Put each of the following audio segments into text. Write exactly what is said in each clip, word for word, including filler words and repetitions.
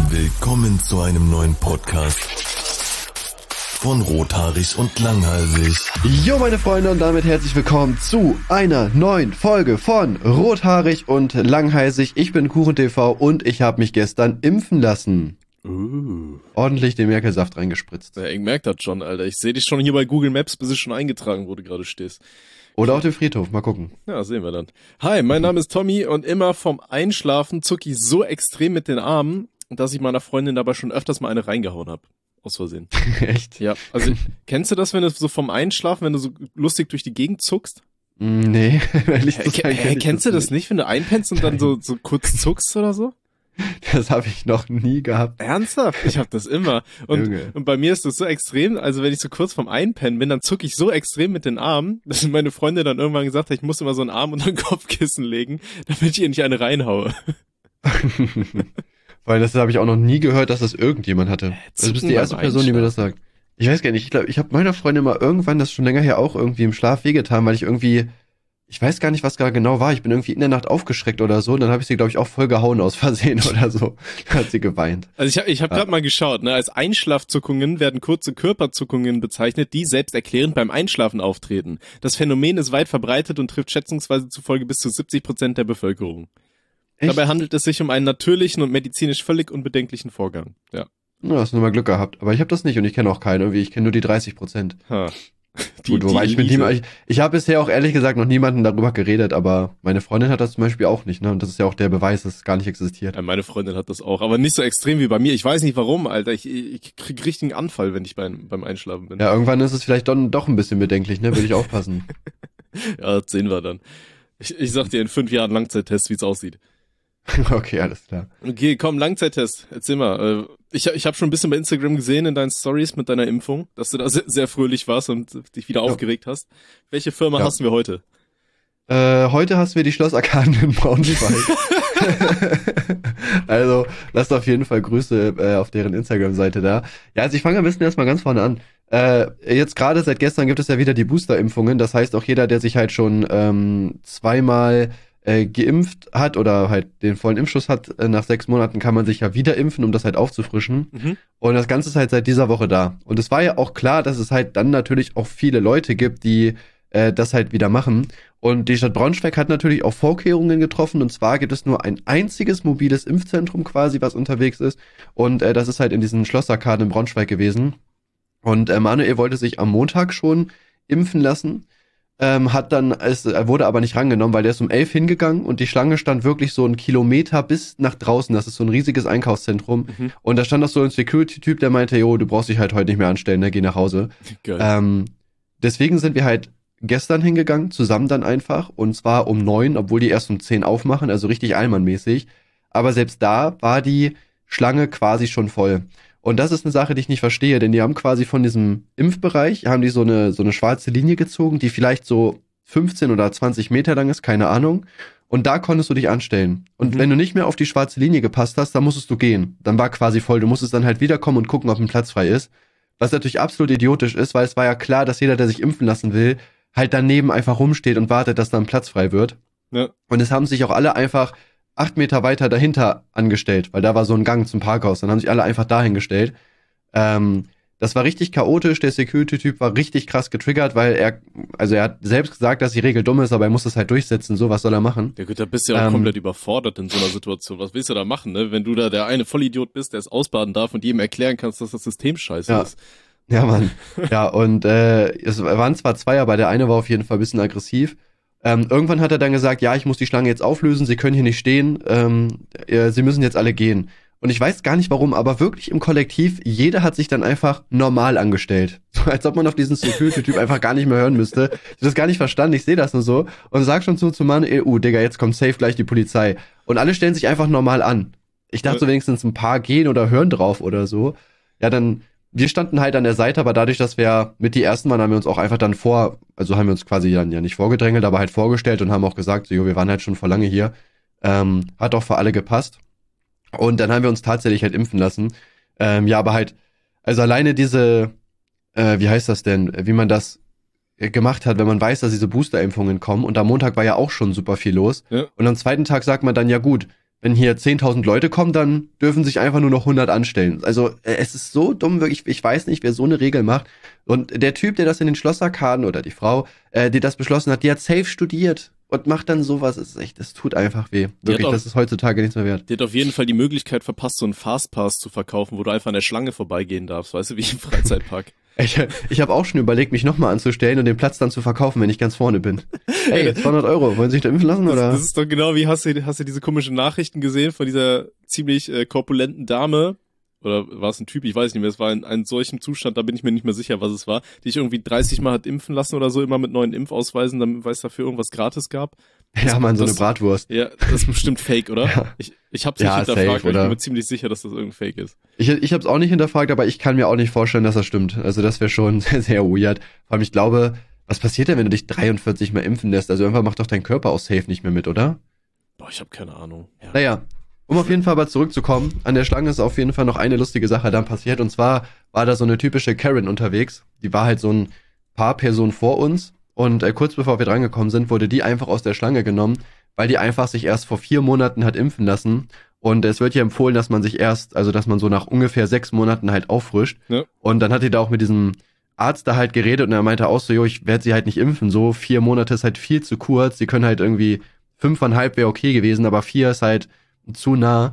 Willkommen zu einem neuen Podcast von Rothaarig und Langhalsig. Jo, meine Freunde, und damit herzlich willkommen zu einer neuen Folge von Rothaarig und Langhalsig. Ich bin KuchenTV und ich habe mich gestern impfen lassen. Uh. Ordentlich den Merkelsaft reingespritzt. Ja, ich merke das schon, Alter. Ich sehe dich schon hier bei Google Maps, bis es schon eingetragen, wo du gerade stehst. Oder auf dem Friedhof, mal gucken. Ja, sehen wir dann. Hi, mein Name ist Tommy und immer vom Einschlafen zucke ich so extrem mit den Armen, dass ich meiner Freundin dabei schon öfters mal eine reingehauen habe. Aus Versehen. Echt? Ja, also kennst du das, wenn du so vom Einschlafen, wenn du so lustig durch die Gegend zuckst? Nee, ehrlich zu sagen, Hä, kennst du das nicht, wenn du einpennst und dann so, so kurz zuckst oder so? Das habe ich noch nie gehabt. Ernsthaft? Ich habe das immer. Und, Junge. und bei mir ist das so extrem, also wenn ich so kurz vorm Einpennen bin, dann zucke ich so extrem mit den Armen, dass meine Freundin dann irgendwann gesagt hat, ich muss immer so einen Arm unter den Kopfkissen legen, damit ich ihr nicht eine reinhaue. Weil das habe ich auch noch nie gehört, dass das irgendjemand hatte. Du bist die erste Person, die mir das sagt. Ich weiß gar nicht, ich glaube, ich habe meiner Freundin mal irgendwann, das ist schon länger her, auch irgendwie im Schlaf wehgetan, weil ich irgendwie, ich weiß gar nicht, was da genau war, ich bin irgendwie in der Nacht aufgeschreckt oder so, und dann habe ich sie, glaube ich, auch voll gehauen aus Versehen oder so. Dann hat sie geweint. Also ich habe ich hab Ja. gerade mal geschaut, ne, als Einschlafzuckungen werden kurze Körperzuckungen bezeichnet, die selbsterklärend beim Einschlafen auftreten. Das Phänomen ist weit verbreitet und trifft schätzungsweise zufolge bis zu siebzig Prozent der Bevölkerung. Echt? Dabei handelt es sich um einen natürlichen und medizinisch völlig unbedenklichen Vorgang. Ja. Ja, hast du nur mal Glück gehabt. Aber ich habe das nicht und ich kenne auch keinen irgendwie. Ich kenne nur die dreißig Prozent. Ha. Die, Gut, wobei die ich mit Elite. niemandem, ich, ich habe bisher auch ehrlich gesagt noch niemanden darüber geredet, aber meine Freundin hat das zum Beispiel auch nicht, ne? Und das ist ja auch der Beweis, dass es gar nicht existiert. Ja, meine Freundin hat das auch, aber nicht so extrem wie bei mir. Ich weiß nicht warum, Alter. Ich, ich krieg richtigen Anfall, wenn ich beim, beim Einschlafen bin. Ja, irgendwann ist es vielleicht dann doch ein bisschen bedenklich, ne? Würde ich aufpassen. Ja, das sehen wir dann. Ich, ich sag dir in fünf Jahren Langzeittest, wie es aussieht. Okay, alles klar. Okay, komm, Langzeittest. Erzähl mal. Äh, Ich, ich habe schon ein bisschen bei Instagram gesehen in deinen Stories mit deiner Impfung, dass du da sehr, sehr fröhlich warst und dich wieder Ja. aufgeregt hast. Welche Firma Ja. hast wir heute? Äh, heute hast wir die Schlossarkaden in Braunschweig. Also, lasst auf jeden Fall Grüße äh, auf deren Instagram-Seite da. Ja, also ich fange am besten erstmal ganz vorne an. Äh, jetzt gerade seit gestern gibt es ja wieder die Booster-Impfungen. Das heißt, auch jeder, der sich halt schon ähm, zweimal äh, geimpft hat oder halt den vollen Impfschuss hat, äh, nach sechs Monaten kann man sich ja wieder impfen, um das halt aufzufrischen. Mhm. Und das Ganze ist halt seit dieser Woche da. Und es war ja auch klar, dass es halt dann natürlich auch viele Leute gibt, die äh, das halt wieder machen. Und die Stadt Braunschweig hat natürlich auch Vorkehrungen getroffen. Und zwar gibt es nur ein einziges mobiles Impfzentrum quasi, was unterwegs ist. Und äh, das ist halt in diesen Schlossarkaden in Braunschweig gewesen. Und äh, Manuel wollte sich am Montag schon impfen lassen. Ähm, hat dann, es, er wurde aber nicht rangenommen, weil der ist um elf hingegangen und die Schlange stand wirklich so einen Kilometer bis nach draußen. Das ist so ein riesiges Einkaufszentrum. Mhm. Und da stand auch so ein Security-Typ, der meinte, jo, du brauchst dich halt heute nicht mehr anstellen, ne, geh nach Hause. Geil. Ähm, deswegen sind wir halt gestern hingegangen, zusammen dann einfach, und zwar um neun, obwohl die erst um zehn aufmachen, also richtig allmannmäßig. Aber selbst da war die Schlange quasi schon voll. Und das ist eine Sache, die ich nicht verstehe, denn die haben quasi von diesem Impfbereich, haben die so eine, so eine schwarze Linie gezogen, die vielleicht so fünfzehn oder zwanzig Meter lang ist, keine Ahnung. Und da konntest du dich anstellen. Und Mhm. wenn du nicht mehr auf die schwarze Linie gepasst hast, dann musstest du gehen. Dann war quasi voll. Du musstest dann halt wiederkommen und gucken, ob ein Platz frei ist. Was natürlich absolut idiotisch ist, weil es war ja klar, dass jeder, der sich impfen lassen will, halt daneben einfach rumsteht und wartet, dass da ein Platz frei wird. Ja. Und es haben sich auch alle einfach acht Meter weiter dahinter angestellt, weil da war so ein Gang zum Parkhaus. Dann haben sich alle einfach dahin gestellt. Ähm, das war richtig chaotisch. Der Security-Typ war richtig krass getriggert, weil er, also er hat selbst gesagt, dass die Regel dumm ist, aber er muss das halt durchsetzen. So, was soll er machen? Ja gut, da bist du ja auch Ähm, komplett überfordert in so einer Situation. Was willst du da machen, ne? Wenn du da der eine Vollidiot bist, der es ausbaden darf und jedem erklären kannst, dass das System scheiße Ja. ist. Ja, Mann. Ja, und äh, es waren zwar zwei, aber der eine war auf jeden Fall ein bisschen aggressiv. Ähm, irgendwann hat er dann gesagt, ja, ich muss die Schlange jetzt auflösen, sie können hier nicht stehen, ähm, äh, sie müssen jetzt alle gehen. Und ich weiß gar nicht warum, aber wirklich im Kollektiv, jeder hat sich dann einfach normal angestellt. So als ob man auf diesen Security-Typ einfach gar nicht mehr hören müsste. Ich hab das gar nicht verstanden, ich sehe das nur so und sag schon so zu Manuel, uh, Digga, jetzt kommt safe gleich die Polizei. Und alle stellen sich einfach normal an. Ich dachte so wenigstens ein paar gehen oder hören drauf oder so. Ja, dann, wir standen halt an der Seite, aber dadurch, dass wir mit die ersten waren, haben wir uns auch einfach dann vor, also haben wir uns quasi dann ja nicht vorgedrängelt, aber halt vorgestellt und haben auch gesagt, so, jo, wir waren halt schon vor lange hier. Ähm, hat auch für alle gepasst. Und dann haben wir uns tatsächlich halt impfen lassen. Ähm, ja, aber halt, also alleine diese, äh, wie heißt das denn, wie man das äh, gemacht hat, wenn man weiß, dass diese Booster-Impfungen kommen. Und am Montag war ja auch schon super viel los. Ja. Und am zweiten Tag sagt man dann, ja gut, wenn hier zehntausend Leute kommen, dann dürfen sich einfach nur noch hundert anstellen. Also äh, es ist so dumm, wirklich, ich weiß nicht, wer so eine Regel macht. Und der Typ, der das in den Schlosserkaden oder die Frau, äh, die das beschlossen hat, die hat safe studiert und macht dann sowas. Es ist echt, das tut einfach weh. Wirklich, auch, das ist heutzutage nichts mehr wert. Die hat auf jeden Fall die Möglichkeit verpasst, so einen Fastpass zu verkaufen, wo du einfach an der Schlange vorbeigehen darfst, weißt du, wie im Freizeitpark. Ich, ich habe auch schon überlegt, mich nochmal anzustellen und den Platz dann zu verkaufen, wenn ich ganz vorne bin. Ey, zweihundert Euro, wollen Sie sich da impfen lassen, oder? Das, das ist doch genau wie, hast du, hast du diese komischen Nachrichten gesehen von dieser ziemlich äh, korpulenten Dame, oder war es ein Typ, ich weiß nicht mehr, es war in einem solchen Zustand, da bin ich mir nicht mehr sicher, was es war, die ich irgendwie dreißig Mal hat impfen lassen oder so, immer mit neuen Impfausweisen, damit weil es dafür irgendwas gratis gab. Das, ja, man, so das, eine Bratwurst. Ja, das ist bestimmt fake, oder? Ja. Ich, ich hab's nicht ja, hinterfragt, safe, aber ich bin mir ziemlich sicher, dass das irgendein Fake ist. Ich, ich hab's auch nicht hinterfragt, aber ich kann mir auch nicht vorstellen, dass das stimmt. Also das wäre schon sehr, sehr weird. Vor allem, ich glaube, was passiert denn, wenn du dich dreiundvierzig Mal impfen lässt? Also irgendwann macht doch dein Körper auch safe nicht mehr mit, oder? Boah, ich habe keine Ahnung. Ja. Naja, um auf jeden Fall aber zurückzukommen, an der Schlange ist auf jeden Fall noch eine lustige Sache dann passiert. Und zwar war da so eine typische Karen unterwegs. Die war halt so ein paar Personen vor uns. Und äh, kurz bevor wir drangekommen sind, wurde die einfach aus der Schlange genommen, weil die einfach sich erst vor vier Monaten hat impfen lassen. Und es wird ja empfohlen, dass man sich erst, also dass man so nach ungefähr sechs Monaten halt auffrischt. Ja. Und dann hat die da auch mit diesem Arzt da halt geredet und er meinte auch so, jo, ich werde sie halt nicht impfen. So vier Monate ist halt viel zu kurz. Sie können halt irgendwie fünfeinhalb wäre okay gewesen, aber vier ist halt zu nah.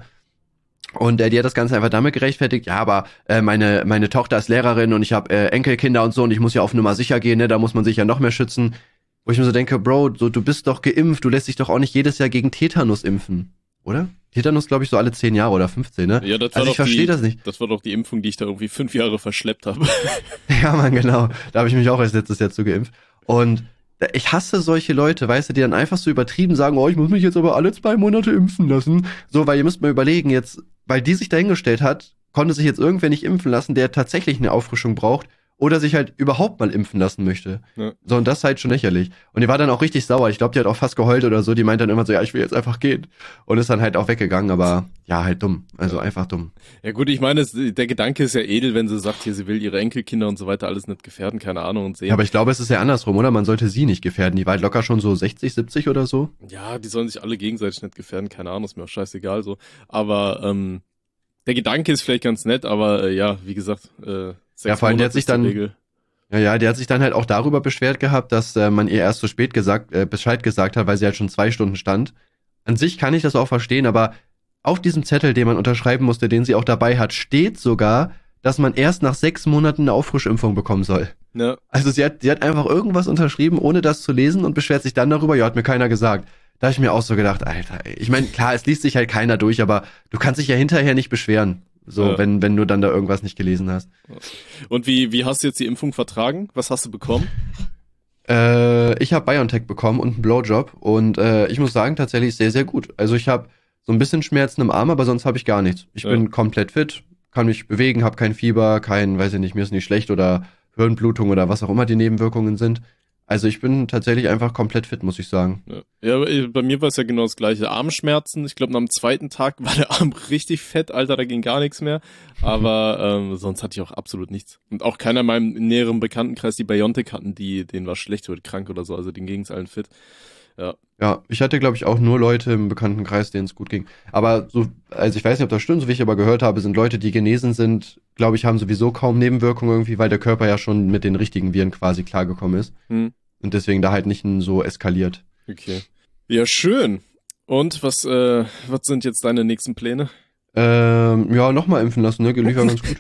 Und äh, die hat das Ganze einfach damit gerechtfertigt, ja, aber äh, meine meine Tochter ist Lehrerin und ich habe äh, Enkelkinder und so und ich muss ja auf Nummer sicher gehen, ne, da muss man sich ja noch mehr schützen. Wo ich mir so denke, Bro, so, du bist doch geimpft, du lässt dich doch auch nicht jedes Jahr gegen Tetanus impfen, oder? Tetanus, glaube ich, so alle zehn Jahre oder fünfzehn, ne? Ja, das war also ich verstehe das nicht. Das war doch die Impfung, die ich da irgendwie fünf Jahre verschleppt habe. Ja, Mann, genau. Da habe ich mich auch erst letztes Jahr zu geimpft. Und ich hasse solche Leute, weißt du, die dann einfach so übertrieben sagen, oh, ich muss mich jetzt aber alle zwei Monate impfen lassen. So, weil ihr müsst mal überlegen, jetzt, weil die sich dahingestellt hat, konnte sich jetzt irgendwer nicht impfen lassen, der tatsächlich eine Auffrischung braucht oder sich halt überhaupt mal impfen lassen möchte. Ja. So, und das ist halt schon lächerlich. Und die war dann auch richtig sauer. Ich glaube, die hat auch fast geheult oder so. Die meint dann immer so, ja, ich will jetzt einfach gehen. Und ist dann halt auch weggegangen, aber ja, halt dumm. Also ja. einfach dumm. Ja gut, ich meine, der Gedanke ist ja edel, wenn sie sagt, hier, sie will ihre Enkelkinder und so weiter alles nicht gefährden, keine Ahnung, und sehen. Ja, aber ich glaube, es ist ja andersrum, oder? Man sollte sie nicht gefährden. Die war halt locker schon so sechzig, siebzig oder so. Ja, die sollen sich alle gegenseitig nicht gefährden, keine Ahnung, ist mir auch scheißegal so. Aber ähm, der Gedanke ist vielleicht ganz nett, aber äh, ja, wie gesagt, äh, sechs ja, vor allem, der hat sich dann Regel. Ja, ja, der hat sich dann halt auch darüber beschwert gehabt, dass äh, man ihr erst so spät gesagt, äh, Bescheid gesagt hat, weil sie halt schon zwei Stunden stand. An sich kann ich das auch verstehen, aber auf diesem Zettel, den man unterschreiben musste, den sie auch dabei hat, steht sogar, dass man erst nach sechs Monaten eine Auffrischimpfung bekommen soll. Ja. Also sie hat, sie hat einfach irgendwas unterschrieben, ohne das zu lesen und beschwert sich dann darüber, ja, hat mir keiner gesagt. Da habe ich mir auch so gedacht, Alter, ey. Ich meine, klar, es liest sich halt keiner durch, aber du kannst dich ja hinterher nicht beschweren. So, ja. wenn, wenn du dann da irgendwas nicht gelesen hast. Und wie, wie hast du jetzt die Impfung vertragen? Was hast du bekommen? Äh, ich habe BioNTech bekommen und einen Blowjob und äh, ich muss sagen, tatsächlich sehr, sehr gut. Also ich habe so ein bisschen Schmerzen im Arm, aber sonst habe ich gar nichts. Ich ja. bin komplett fit, kann mich bewegen, habe kein Fieber, kein, weiß ich nicht, mir ist nicht schlecht oder Hirnblutung oder was auch immer die Nebenwirkungen sind. Also ich bin tatsächlich einfach komplett fit, muss ich sagen. Ja, ja, bei mir war es ja genau das gleiche. Armschmerzen, ich glaube, am zweiten Tag war der Arm richtig fett, Alter, da ging gar nichts mehr. Aber ähm, sonst hatte ich auch absolut nichts. Und auch keiner in meinem näheren Bekanntenkreis, die BioNTech hatten, die, denen war schlecht oder krank oder so, also denen ging es allen fit. Ja. Ja, ich hatte, glaube ich, auch nur Leute im Bekanntenkreis, denen es gut ging. Aber so, also ich weiß nicht, ob das stimmt, so wie ich aber gehört habe, sind Leute, die genesen sind, glaube ich, haben sowieso kaum Nebenwirkungen irgendwie, weil der Körper ja schon mit den richtigen Viren quasi klargekommen ist. Hm. Und deswegen da halt nicht so eskaliert. Okay. Ja, schön. Und was, äh, was sind jetzt deine nächsten Pläne? Ähm, ja, nochmal impfen lassen, ne? Lief ja ganz gut.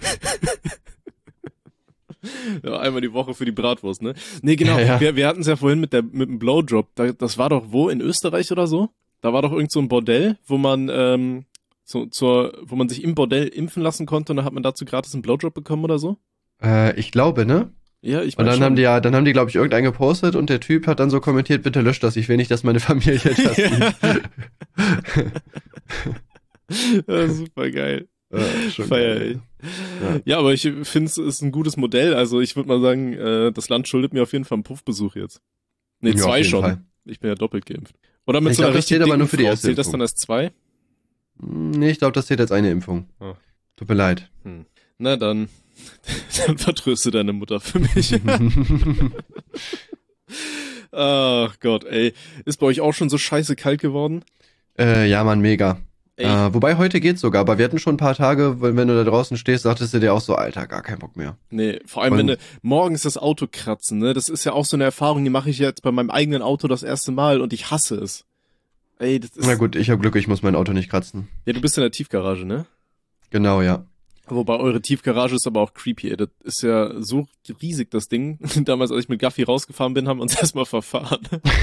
Ja, einmal die Woche für die Bratwurst, ne? Nee, genau, ja, ja. wir, wir hatten es ja vorhin mit der mit dem Blowjob. Da, das war doch wo? In Österreich oder so? Da war doch irgend so ein Bordell, wo man ähm, so, zur, wo man sich im Bordell impfen lassen konnte und dann hat man dazu gratis einen Blowjob bekommen oder so? Äh, ich glaube, ne? Ja, ich Und dann schon. haben die ja, dann haben die, glaube ich, irgendeinen gepostet und der Typ hat dann so kommentiert, bitte löscht das, ich will nicht, dass meine Familie das sieht. Ja, super geil. Ja, schon Feier geil. Ja. ja, aber ich finde es ist ein gutes Modell. Also ich würde mal sagen, äh, das Land schuldet mir auf jeden Fall einen Puffbesuch jetzt. Nee, ja, zwei auf jeden schon. Fall. Ich bin ja doppelt geimpft. Oder mit ich so einer glaub, das richtig zählt aber dicken nur für die Frau. erste Zählt das Impfung. dann als zwei? Nee, ich glaube, das zählt als eine Impfung. Ah. Tut mir leid. Hm. Na dann, dann vertröste deine Mutter für mich. Ach Gott, ey. Ist bei euch auch schon so scheiße kalt geworden? Äh, ja, Mann, mega. Ey, Äh, wobei heute geht's sogar, aber wir hatten schon ein paar Tage, wenn, wenn du da draußen stehst, sagtest du dir auch so, Alter, gar keinen Bock mehr. nee, vor allem, Und- wenn du morgens das Auto kratzen, ne, das ist ja auch so eine Erfahrung, die mache ich jetzt bei meinem eigenen Auto das erste Mal und ich hasse es. Ey, das ist, Na gut, ich habe Glück, ich muss mein Auto nicht kratzen. ja, du bist in der Tiefgarage, ne? Genau, ja. Wobei eure Tiefgarage ist aber auch creepy, ey. Das ist ja so riesig, das Ding. Damals, als ich mit Gaffi rausgefahren bin, haben wir uns erstmal verfahren.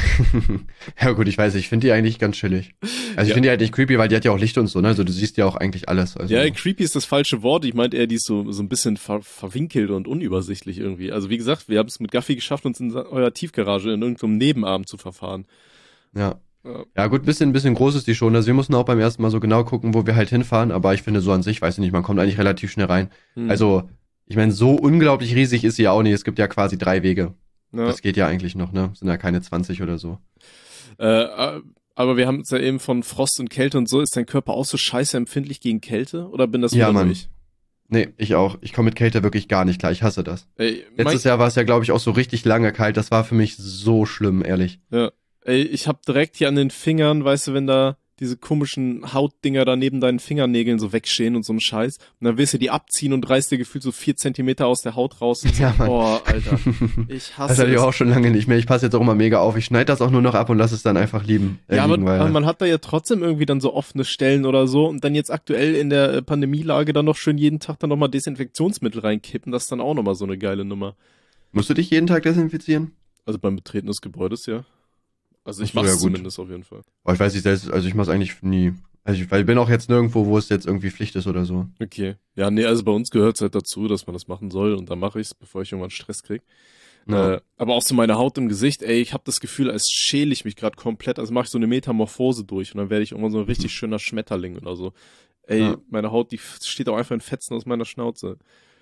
Ja gut, ich weiß, ich finde die eigentlich ganz chillig. Also ich Ja. finde die halt nicht creepy, weil die hat ja auch Licht und so, ne? Also du siehst ja auch eigentlich alles. Also, Ja, creepy ist das falsche Wort. Ich meinte eher, die ist so, so ein bisschen ver verwinkelt und unübersichtlich irgendwie. Also wie gesagt, wir haben es mit Gaffi geschafft, uns in eurer Tiefgarage in irgendeinem Nebenarm zu verfahren. ja. Ja. Ja gut, bisschen, bisschen groß ist die schon. Also wir mussten auch beim ersten Mal so genau gucken, wo wir halt hinfahren. Aber ich finde so an sich, weiß ich nicht, man kommt eigentlich relativ schnell rein. Hm. Also, ich meine, so unglaublich riesig ist sie ja auch nicht. Es gibt ja quasi drei Wege. Ja. Das geht ja eigentlich noch, ne? Sind ja keine zwanzig oder so. Äh, aber wir haben uns ja eben von Frost und Kälte und so. Ist dein Körper auch so scheiße empfindlich gegen Kälte? Oder bin das Ja, wieder Mann. nur ich? Nee, ich auch. Ich komme mit Kälte wirklich gar nicht klar. Ich hasse das. Ey, mein, Letztes Jahr war es ja, glaube ich, auch so richtig lange kalt. Das war für mich so schlimm, ehrlich. ja. Ey, ich hab direkt hier an den Fingern, weißt du, wenn da diese komischen Hautdinger da neben deinen Fingernägeln so wegstehen und so ein Scheiß. Und dann willst du die abziehen und reißt dir gefühlt so vier Zentimeter aus der Haut raus. Und so, Ja, Mann. boah, Alter. Ich hasse Das hatte ich es. auch schon lange nicht mehr. Ich passe jetzt auch immer mega auf. Ich schneide das auch nur noch ab und lasse es dann einfach lieben. Äh, Ja, aber, liegen, weil, aber man hat da ja trotzdem irgendwie dann so offene Stellen oder so und dann jetzt aktuell in der äh, Pandemielage dann noch schön jeden Tag dann nochmal Desinfektionsmittel reinkippen. Das ist dann auch nochmal so eine geile Nummer. musst du dich jeden Tag desinfizieren? Also beim Betreten des Gebäudes, ja. Also ich Ach so, mach's ja, gut. zumindest auf jeden Fall. Oh, ich weiß nicht selbst, also ich mache es eigentlich nie. Also ich, weil ich bin auch jetzt nirgendwo, wo es jetzt irgendwie Pflicht ist oder so. Okay. Ja, nee, also bei uns gehört's halt dazu, dass man das machen soll und dann mache ich's, bevor ich irgendwann Stress krieg. Ja. Äh, aber auch so meine Haut im Gesicht, ey, ich habe das Gefühl, als schäle ich mich gerade komplett, also mache ich so eine Metamorphose durch und dann werde ich irgendwann so ein richtig schöner Schmetterling oder so. Ey, Ja. meine Haut, die f- steht auch einfach in Fetzen aus meiner Schnauze.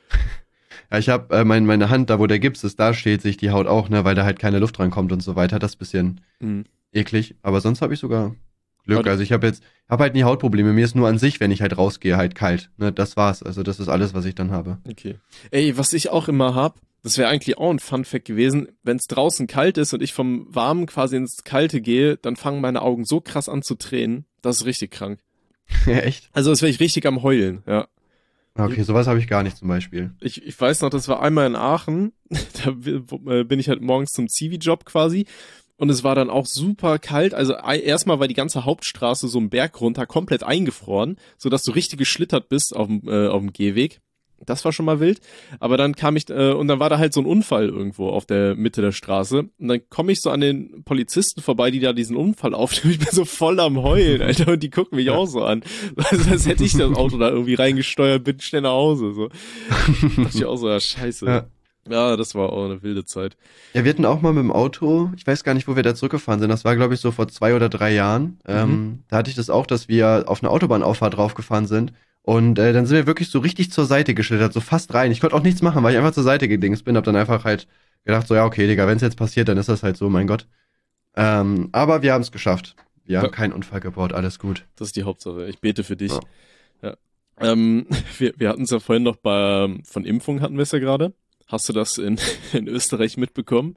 Ja, ich habe äh, mein, meine Hand, da wo der Gips ist, da steht sich die Haut auch, ne, weil da halt keine Luft rankommt und so weiter. Das ist bisschen Mhm. eklig. Aber sonst habe ich sogar Glück. Aber- Also ich habe jetzt, habe halt nie Hautprobleme. Mir ist nur an sich, wenn ich halt rausgehe, halt kalt. Ne, das war's. Also das ist alles, was ich dann habe. Okay. Ey, was ich auch immer hab, das wäre eigentlich auch ein Fun-Fact gewesen, wenn es draußen kalt ist und ich vom Warmen quasi ins Kalte gehe, dann fangen meine Augen so krass an zu tränen, das ist richtig krank. Ja, echt? Also als wäre ich richtig am Heulen, ja. Okay, sowas habe ich gar nicht zum Beispiel. Ich, ich weiß noch, das war einmal in Aachen, da bin ich halt morgens zum Zivi-Job quasi und es war dann auch super kalt, also erstmal war die ganze Hauptstraße so einen Berg runter komplett eingefroren, sodass du richtig geschlittert bist auf dem, äh, auf dem Gehweg. Das war schon mal wild. Aber dann kam ich, äh, und dann war da halt so ein Unfall irgendwo auf der Mitte der Straße. Und dann komme ich so an den Polizisten vorbei, die da diesen Unfall aufnehmen. Ich bin so voll am Heulen, Alter. Und die gucken mich auch so an. Also, als hätte ich das Auto da irgendwie reingesteuert, bin schnell nach Hause. So. Da dachte ich auch so, ja, scheiße. Ja. Ja, das war auch eine wilde Zeit. Ja, wir hatten auch mal mit dem Auto, ich weiß gar nicht, wo wir da zurückgefahren sind, das war, glaube ich, so vor zwei oder drei Jahren. Ähm, da hatte ich das auch, dass wir auf eine Autobahnauffahrt draufgefahren sind. Und äh, dann sind wir wirklich so richtig zur Seite geschlittert, so fast rein. Ich konnte auch nichts machen, weil ich einfach zur Seite gedingst bin. Hab dann einfach halt gedacht, so ja, okay, Digga, wenn es jetzt passiert, dann ist das halt so, mein Gott. Ähm, aber wir haben es geschafft. Wir haben Ja. keinen Unfall gebaut, alles gut. Das ist die Hauptsache. Ich bete für dich. Ja. Ja. Ähm, wir, wir hatten es ja vorhin noch bei, von Impfung hatten wir es ja gerade. Hast du das in, in Österreich mitbekommen?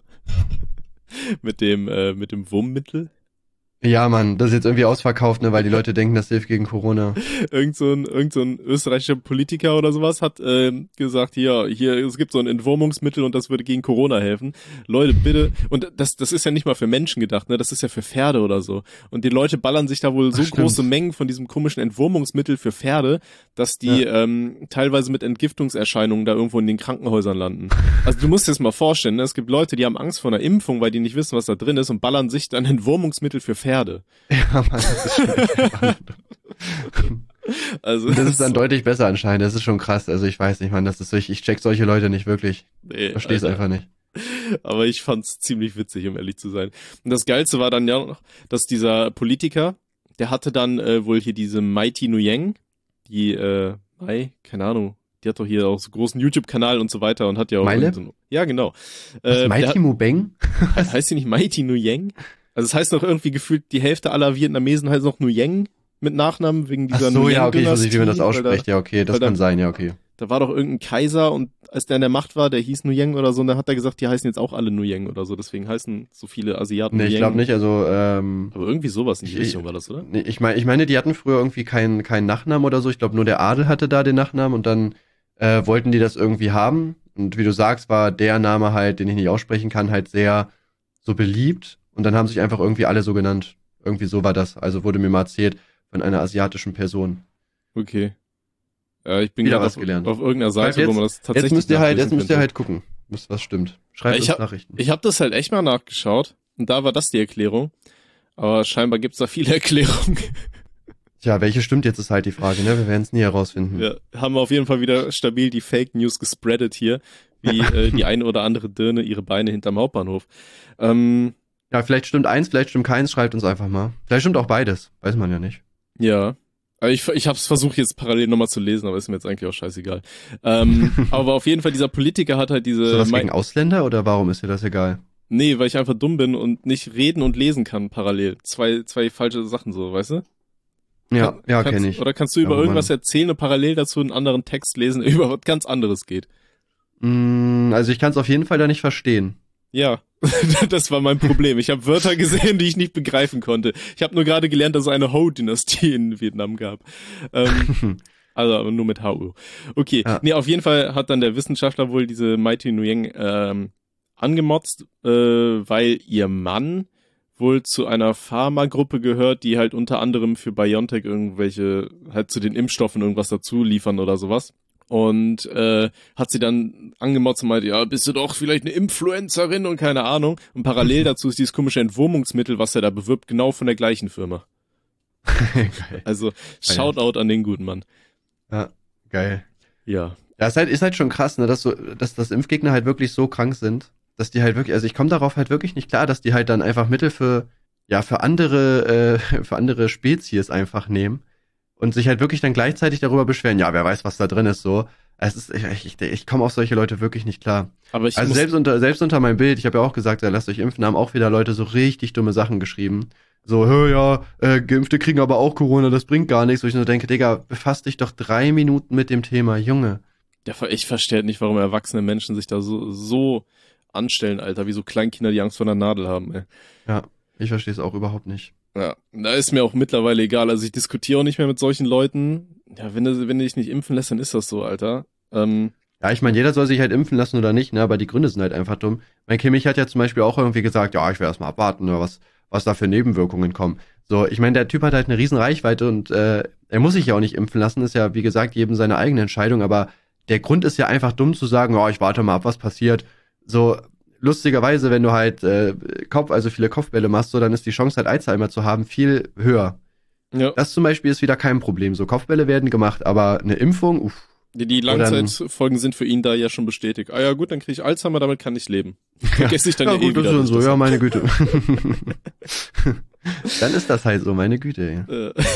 mit dem, äh, mit dem Wurmmittel? Ja, Mann, das ist jetzt irgendwie ausverkauft, ne, weil die Leute denken, das hilft gegen Corona. Irgend so ein, irgend so ein österreichischer Politiker oder sowas hat ähm, gesagt, hier, hier, es gibt so ein Entwurmungsmittel und das würde gegen Corona helfen. Leute, bitte, und das, das ist ja nicht mal für Menschen gedacht, ne, das ist ja für Pferde oder so. Und die Leute ballern sich da wohl so Ach, stimmt. große Mengen von diesem komischen Entwurmungsmittel für Pferde, dass die ähm, teilweise mit Entgiftungserscheinungen da irgendwo in den Krankenhäusern landen. Also du musst dir das mal vorstellen, ne, es gibt Leute, die haben Angst vor einer Impfung, weil die nicht wissen, was da drin ist und ballern sich dann Entwurmungsmittel für Pferde. Ja, Mann, das ist schon echt spannend. Also Das ist dann deutlich besser anscheinend, das ist schon krass. Also ich weiß nicht, Mann, das ist so, ich, ich check solche Leute nicht wirklich. nee, Versteh's Alter. einfach nicht. Aber ich fand's ziemlich witzig, um ehrlich zu sein. Und das Geilste war dann ja noch, dass dieser Politiker, der hatte dann äh, wohl hier diese Mighty Nguyen, die, äh, Mai, keine Ahnung, die hat doch hier auch so einen großen YouTube-Kanal und so weiter und hat ja auch... Meile? So, ja, genau. Was, Äh, Mighty der, Mubeng? hat- heißt die nicht Mighty Nguyen? Also es heißt noch irgendwie gefühlt, die Hälfte aller Vietnamesen heißt noch Nguyen mit Nachnamen wegen Ach dieser so, ja, okay, ich weiß Nguyen-Dynastie, nicht, wie man das weil ausspricht. Da, Ja, okay, das weil da- kann sein, ja, okay. Da war doch irgendein Kaiser und als der in der Macht war, der hieß Nuyeng oder so, und dann hat er gesagt, die heißen jetzt auch alle Nuyeng oder so, deswegen heißen so viele Asiaten Nee, ich Nuyeng. glaube nicht, also, ähm, Aber irgendwie sowas in die Ich- Richtung war das, oder? nee, ich meine, ich meine, die hatten früher irgendwie keinen keinen Nachnamen oder so. Ich glaube, nur der Adel hatte da den Nachnamen und dann äh, wollten die das irgendwie haben. Und wie du sagst, war der Name halt, den ich nicht aussprechen kann, halt sehr so beliebt. Und dann haben sich einfach irgendwie alle so genannt. Irgendwie so war das. Also wurde mir mal erzählt von einer asiatischen Person. Okay. Ja, ich bin Wieder gerade was auf, gelernt. auf irgendeiner Seite, Jetzt- wo man das tatsächlich Jetzt müsst ihr halt, nachlesen jetzt müsst ihr könnte. halt gucken, was, was stimmt. Schreibt Ja, ich uns hab- Nachrichten. Ich habe das halt echt mal nachgeschaut und da war das die Erklärung. Aber scheinbar gibt's da viele Erklärungen. Tja, welche stimmt jetzt, ist halt die Frage, ne? Wir werden es nie herausfinden. Wir haben auf jeden Fall wieder stabil die Fake News gespreadet hier, wie äh, die eine oder andere Dirne ihre Beine hinterm Hauptbahnhof. Ähm, Ja, vielleicht stimmt eins, vielleicht stimmt keins, schreibt uns einfach mal. Vielleicht stimmt auch beides, weiß man ja nicht. ja. Aber Ich, ich habe es versucht jetzt parallel nochmal zu lesen, aber ist mir jetzt eigentlich auch scheißegal. Ähm, aber auf jeden Fall, dieser Politiker hat halt diese... Ist das was Mei- gegen Ausländer oder warum ist dir das egal? Nee, weil ich einfach dumm bin und nicht reden und lesen kann parallel. Zwei, zwei falsche Sachen so, weißt du? Ja, Kann- ja, kannst, kenne ich. Oder kannst du über Ja, irgendwas Mann. erzählen und parallel dazu einen anderen Text lesen, der über was ganz anderes geht? Mm, also ich kann es auf jeden Fall da nicht verstehen. Ja, das war mein Problem. Ich habe Wörter gesehen, die ich nicht begreifen konnte. Ich habe nur gerade gelernt, dass es eine Ho-Dynastie in Vietnam gab. Ähm, also aber nur mit H U. Okay, Ja. nee, auf jeden Fall hat dann der Wissenschaftler wohl diese Mighty Nguyen ähm, angemotzt, äh, weil ihr Mann wohl zu einer Pharmagruppe gehört, die halt unter anderem für BioNTech irgendwelche, halt zu den Impfstoffen irgendwas dazu liefern oder sowas. Und äh, hat sie dann angemotzt und meinte, ja, bist du doch vielleicht eine Influencerin und keine Ahnung. Und parallel dazu ist dieses komische Entwurmungsmittel, was er da bewirbt, genau von der gleichen Firma. Geil. Also Shoutout an den guten Mann. Ja, geil. Ja. Ja, ist halt, ist halt schon krass, ne, dass so, dass, dass Impfgegner halt wirklich so krank sind, dass die halt wirklich, also ich komme darauf halt wirklich nicht klar, dass die halt dann einfach Mittel für, ja, für andere, äh, für andere Spezies einfach nehmen und sich halt wirklich dann gleichzeitig darüber beschweren, ja, wer weiß, was da drin ist, so. Es ist, ich, ich, ich komme auf solche Leute wirklich nicht klar. Aber ich Also muss, selbst unter, selbst unter meinem Bild, ich habe ja auch gesagt, ja, lasst euch impfen, haben auch wieder Leute so richtig dumme Sachen geschrieben. So, hör ja, äh, Geimpfte kriegen aber auch Corona, das bringt gar nichts. Wo ich nur denke, Digga, befass dich doch drei Minuten mit dem Thema, Junge. ja, ich verstehe nicht, warum erwachsene Menschen sich da so, so anstellen, Alter, wie so Kleinkinder, die Angst vor einer Nadel haben, ey. Ja, ich verstehe es auch überhaupt nicht. Ja, da ist mir auch mittlerweile egal. Also ich diskutiere auch nicht mehr mit solchen Leuten. Ja, wenn du, wenn du dich nicht impfen lässt, dann ist das so, Alter. Ähm, Ja, ich meine, jeder soll sich halt impfen lassen oder nicht, ne, aber die Gründe sind halt einfach dumm. Mein Kimmich hat ja zum Beispiel auch irgendwie gesagt, ja, ich will erst mal abwarten, ne, was, was da für Nebenwirkungen kommen. So, ich meine, der Typ hat halt eine riesen Reichweite und äh, er muss sich ja auch nicht impfen lassen, ist ja, wie gesagt, jedem seine eigene Entscheidung, aber der Grund ist ja einfach dumm zu sagen, ja, ich warte mal ab, was passiert. So, lustigerweise, wenn du halt äh, Kopf, also viele Kopfbälle machst, so, dann ist die Chance halt Alzheimer zu haben viel höher. ja. Das zum Beispiel ist wieder kein Problem. So, Kopfbälle werden gemacht, aber eine Impfung, uff. Die, die Oder ein- Langzeitfolgen sind für ihn da ja schon bestätigt. Ah ja gut, dann kriege ich Alzheimer, damit kann ich leben. Vergesse ich dann Ja, ja, eh gut, das wieder. ist so, dass ja, das- meine Güte. Dann ist das halt so, meine Güte. Ja. Äh.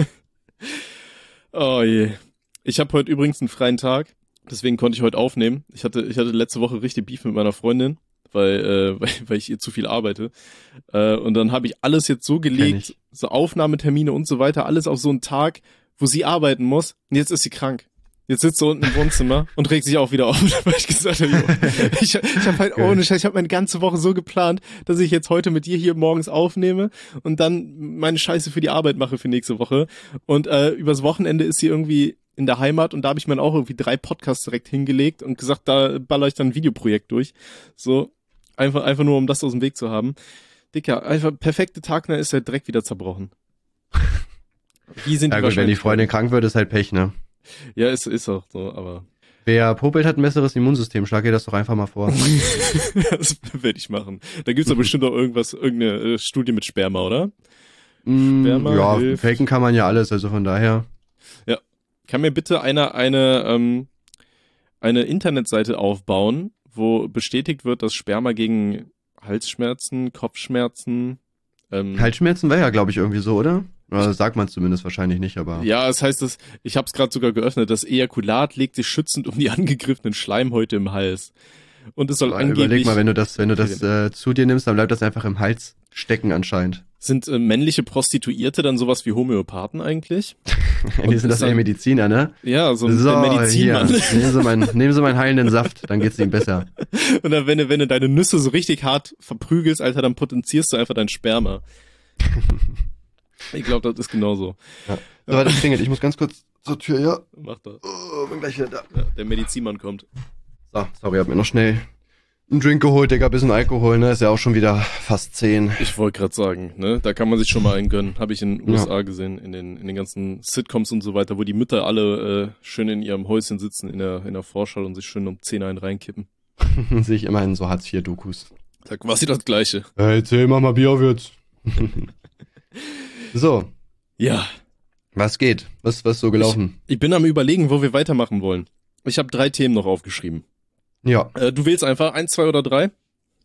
Oh je. Ich habe heute übrigens einen freien Tag, deswegen konnte ich heute aufnehmen. Ich hatte, ich hatte letzte Woche richtig Beef mit meiner Freundin, weil, äh, weil, weil ich ihr zu viel arbeite. Äh, und dann habe ich alles jetzt so Kenn gelegt, ich. so Aufnahmetermine und so weiter, alles auf so einen Tag, wo sie arbeiten muss. Und jetzt ist sie krank. Jetzt sitzt sie unten im Wohnzimmer und regt sich auch wieder auf, weil ich gesagt habe, jo, ich, ich habe halt Geil. ohne Scheiß, ich habe meine ganze Woche so geplant, dass ich jetzt heute mit dir hier morgens aufnehme und dann meine Scheiße für die Arbeit mache für nächste Woche. Und äh, übers Wochenende ist sie irgendwie in der Heimat und da habe ich mir dann auch irgendwie drei Podcasts direkt hingelegt und gesagt, da baller ich dann ein Videoprojekt durch. So, einfach, einfach nur, um das aus dem Weg zu haben. Dicker, einfach perfekte Tag, dann ist er direkt wieder zerbrochen. Wie sind Ja die gut, wenn die Wahrscheinlichkeiten? Freundin krank wird, ist halt Pech, ne? Ja, ist, ist auch so, aber Wer popelt, hat ein besseres Immunsystem. Schlag ihr das doch einfach mal vor. das werde ich machen. Da gibt's doch bestimmt auch irgendwas, irgendeine äh, Studie mit Sperma, oder? Mm, Sperma ja, hilft. faken kann man ja alles, also von daher. Kann mir bitte einer eine, ähm, eine Internetseite aufbauen, wo bestätigt wird, dass Sperma gegen Halsschmerzen, Kopfschmerzen, ähm, Halsschmerzen war ja, glaube ich, irgendwie so, oder? Oder sagt man zumindest wahrscheinlich nicht, aber. ja, es heißt, dass, ich habe es gerade sogar geöffnet, das Ejakulat legt sich schützend um die angegriffenen Schleimhäute im Hals. Und es soll Aber angeblich... Überleg mal, wenn du das, wenn du das äh, zu dir nimmst, dann bleibt das einfach im Hals stecken anscheinend. Sind äh, männliche Prostituierte dann sowas wie Homöopathen eigentlich? Die sind das ja Mediziner, ne? Ja, so ein So, Medizinmann. hier, nehmen Sie, meinen, nehmen Sie meinen heilenden Saft, dann geht's Ihnen besser. Und dann, wenn du, wenn du deine Nüsse so richtig hart verprügelst, Alter, dann potenzierst du einfach dein Sperma. Ich glaube, das ist genauso. Ja. So, warte, klingelt. Ich muss ganz kurz zur Tür, ja. Mach das. Oh, bin gleich wieder da. Ja, der Medizinmann kommt. So, sorry, hab mir noch schnell einen Drink geholt, Digga, bisschen Alkohol, ne? Ist ja auch schon wieder fast zehn. Ich wollte gerade sagen, ne, da kann man sich schon mal einen gönnen. Habe ich in den U S A Ja. gesehen, in den in den ganzen Sitcoms und so weiter, wo die Mütter alle äh, schön in ihrem Häuschen sitzen in der in der Vorschau und sich schön um zehn einen reinkippen. Sehe ich immerhin so Hartz vier Dokus. Sag, was ist das Gleiche? Hey, erzähl, mach mal Bier auf jetzt. So, Ja, was geht? Was, was so gelaufen? ich bin am Überlegen, wo wir weitermachen wollen. Ich habe drei Themen noch aufgeschrieben. Ja, Äh, du wählst einfach eins, zwei oder drei?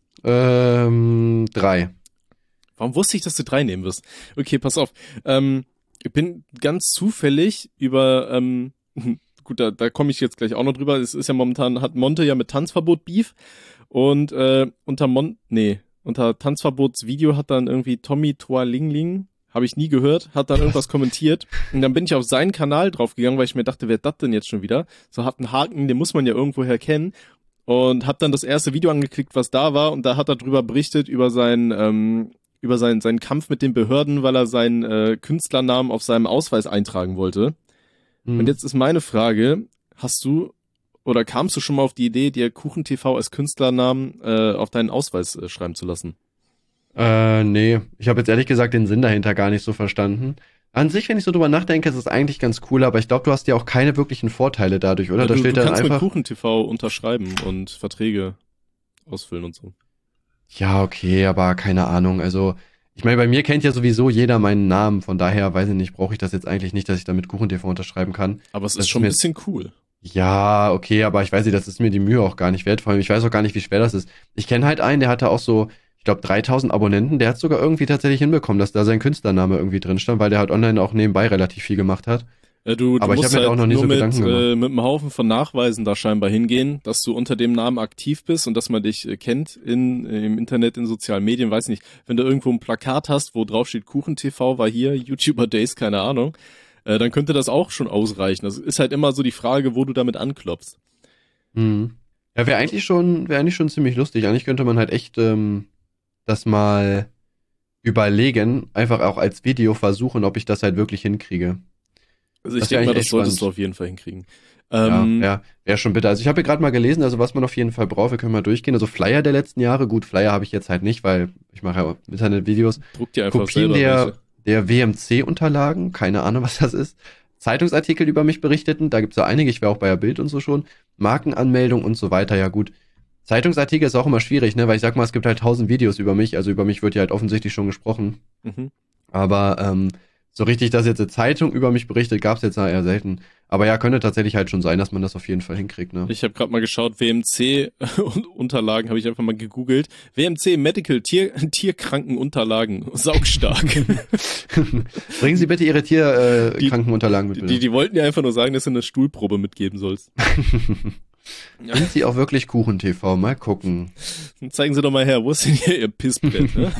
ähm, drei. Warum wusste ich, dass du drei nehmen wirst? Okay, pass auf. Ähm, ich bin ganz zufällig über, ähm, gut, da, da komme ich jetzt gleich auch noch drüber. Es ist ja momentan, hat Monte ja mit Tanzverbot Beef und äh, unter Mon, nee, unter Tanzverbotsvideo hat dann irgendwie Tommy Toalingling, habe ich nie gehört, hat dann irgendwas kommentiert und dann bin ich auf seinen Kanal draufgegangen, weil ich mir dachte, wer ist das denn jetzt schon wieder? So hat einen Haken, den muss man ja irgendwoher kennen. Und hab dann das erste Video angeklickt, was da war, und da hat er drüber berichtet, über seinen, ähm, über seinen, seinen Kampf mit den Behörden, weil er seinen äh, Künstlernamen auf seinem Ausweis eintragen wollte. Hm. Und jetzt ist meine Frage, hast du oder kamst du schon mal auf die Idee, dir KuchenTV als Künstlernamen äh, auf deinen Ausweis äh, schreiben zu lassen? Äh, nee. Ich habe jetzt ehrlich gesagt den Sinn dahinter gar nicht so verstanden. An sich, wenn ich so drüber nachdenke, ist es eigentlich ganz cool, aber ich glaube, du hast ja auch keine wirklichen Vorteile dadurch, oder? Ja, Da du, steht du dann kannst einfach. mit KuchenTV unterschreiben und Verträge ausfüllen und so. Ja, okay, aber keine Ahnung. Also, ich meine, bei mir kennt ja sowieso jeder meinen Namen, von daher weiß ich nicht, brauche ich das jetzt eigentlich nicht, dass ich da mit KuchenTV unterschreiben kann. Aber es Das ist ist schon ein mir- bisschen cool. Ja, okay, aber ich weiß nicht, das ist mir die Mühe auch gar nicht wert. Vor allem, ich weiß auch gar nicht, wie schwer das ist. Ich kenne halt einen, der hatte auch so, ich glaube, dreitausend Abonnenten. Der hat sogar irgendwie tatsächlich hinbekommen, dass da sein Künstlername irgendwie drin stand, weil der halt online auch nebenbei relativ viel gemacht hat. Ja, du, du Aber ich musst hab mir halt da auch noch nie nur so mit, Gedanken gemacht. äh, mit einem Haufen von Nachweisen da scheinbar hingehen, dass du unter dem Namen aktiv bist und dass man dich äh, kennt in, äh, im Internet, in sozialen Medien, weiß nicht. Wenn du irgendwo ein Plakat hast, wo drauf steht KuchenTV war hier, YouTuber Days, keine Ahnung, äh, dann könnte das auch schon ausreichen. Das ist halt immer so die Frage, wo du damit anklopfst. Mhm. Ja, wäre eigentlich schon, wäre eigentlich schon ziemlich lustig. Eigentlich könnte man halt echt ähm, das mal überlegen, einfach auch als Video versuchen, ob ich das halt wirklich hinkriege. Also ich Das wär denke mal, eigentlich das echt solltest spannend. du auf jeden Fall hinkriegen. Ja, Ähm, ja, wäre schon bitter. Also ich habe hier gerade mal gelesen, also was man auf jeden Fall braucht, wir können mal durchgehen. Also Flyer der letzten Jahre, gut, Flyer habe ich jetzt halt nicht, weil ich mache ja Internetvideos. Druck dir einfach Kopien selber der, welche. der W M C-Unterlagen, keine Ahnung, was das ist. Zeitungsartikel über mich berichteten, da gibt's ja einige, ich wäre auch bei der Bild und so schon. Markenanmeldung und so weiter, ja gut. Zeitungsartikel ist auch immer schwierig, ne, weil ich sag mal, es gibt halt tausend Videos über mich, also über mich wird ja halt offensichtlich schon gesprochen. Mhm. Aber ähm, so richtig, dass jetzt eine Zeitung über mich berichtet, gab's jetzt eher selten. Aber ja, könnte tatsächlich halt schon sein, dass man das auf jeden Fall hinkriegt, ne? Ich habe gerade mal geschaut, W M C und Unterlagen habe ich einfach mal gegoogelt. W M C Medical Tier, Tierkrankenunterlagen, saugstark. Bringen Sie bitte Ihre Die- Tierkrankenunterlagen mit, die, bitte. die, die wollten dir einfach nur sagen, dass du eine Stuhlprobe mitgeben sollst. Ja. Sind Sie auch wirklich KuchenTV? Mal gucken. Zeigen Sie doch mal her, wo ist denn hier Ihr Pissbrett, ne?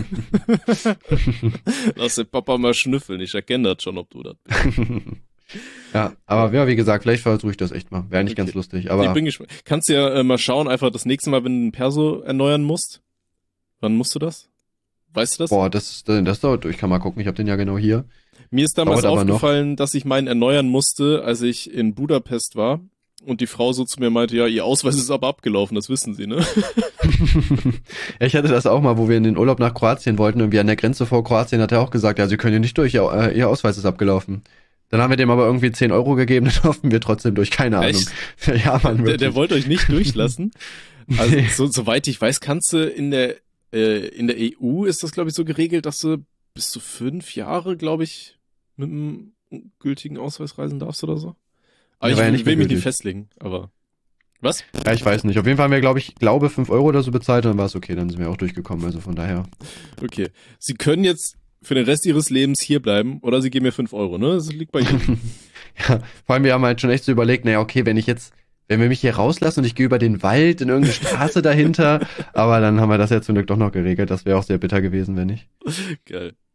Lass den Papa mal schnüffeln, ich erkenne das schon, ob du das bist. Ja, aber ja, wie gesagt, vielleicht versuche ich das echt mal. Wäre nicht Okay. ganz lustig, ich aber bin gespannt. Kannst du ja äh, mal schauen, einfach das nächste Mal, wenn du ein Perso erneuern musst. Wann musst du das? Weißt du das? boah, das, das dauert, ich kann mal gucken, ich habe den ja genau hier. Mir ist damals dauert aber noch. aufgefallen, dass ich meinen erneuern musste, als ich in Budapest war. Und die Frau so zu mir meinte, ja, ihr Ausweis ist aber abgelaufen, das wissen Sie, ne? Ja, ich hatte das auch mal, wo wir in den Urlaub nach Kroatien wollten, irgendwie an der Grenze vor Kroatien hat er auch gesagt, ja, Sie können hier nicht durch, Ihr, äh, Ihr Ausweis ist abgelaufen. Dann haben wir dem aber irgendwie zehn Euro gegeben, dann durften wir trotzdem durch, keine Ahnung. Echt? Ja, Mann, Der, wirklich. der wollte euch nicht durchlassen. Also, Nee. so, soweit ich weiß, kannst du in der, äh, in der E U ist das, glaube ich, so geregelt, dass du bis zu fünf Jahre, glaube ich, mit einem gültigen Ausweis reisen darfst oder so. Aber Der ich war ja will, nicht mehr will mich nicht gültig. festlegen, aber. Was? Ja, ich weiß nicht. Auf jeden Fall haben wir, glaube ich, glaube fünf Euro oder so bezahlt, dann war es okay, dann sind wir auch durchgekommen, also von daher. Okay. Sie können jetzt für den Rest ihres Lebens hier bleiben oder sie geben mir fünf Euro, ne? Das liegt bei Ihnen. Ja, vor allem, wir haben halt schon echt so überlegt, naja, okay, wenn ich jetzt, wenn wir mich hier rauslassen und ich gehe über den Wald in irgendeine Straße dahinter, aber dann haben wir das ja zum Glück doch noch geregelt, das wäre auch sehr bitter gewesen, wenn nicht. Geil.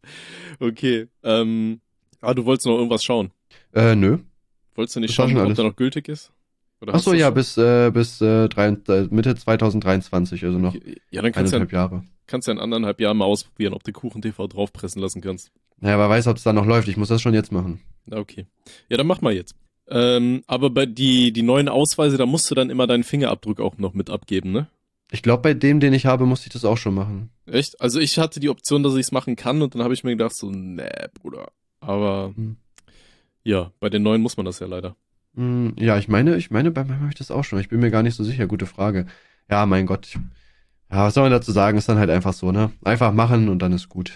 Okay. Ähm, ah, du wolltest noch irgendwas schauen. Äh, nö. Wolltest du nicht Das war schauen, schon ob alles. der noch gültig ist? Oder Ach hast so, du ja, schon? bis, äh, bis äh, drei, äh, Mitte zwanzig dreiundzwanzig, also noch Ja, dann kannst du ja, eineinhalb Jahre. kannst ja in anderthalb Jahren mal ausprobieren, ob du Kuchen T V draufpressen lassen kannst. Naja, wer weiß, ob es da noch läuft. Ich muss das schon jetzt machen. Na, okay. Ja, dann mach mal jetzt. Ähm, aber bei die, die neuen Ausweise, da musst du dann immer deinen Fingerabdruck auch noch mit abgeben, ne? Ich glaube, bei dem, den ich habe, musste ich das auch schon machen. Echt? Also ich hatte die Option, dass ich es machen kann und dann habe ich mir gedacht so, nee, Bruder. Aber Hm. ja, bei den neuen muss man das ja leider. Hm, ja, ich meine, ich meine, bei meinem habe ich das auch schon. Ich bin mir gar nicht so sicher. Gute Frage. Ja, mein Gott. Ja, was soll man dazu sagen? Ist dann halt einfach so, ne? Einfach machen und dann ist gut.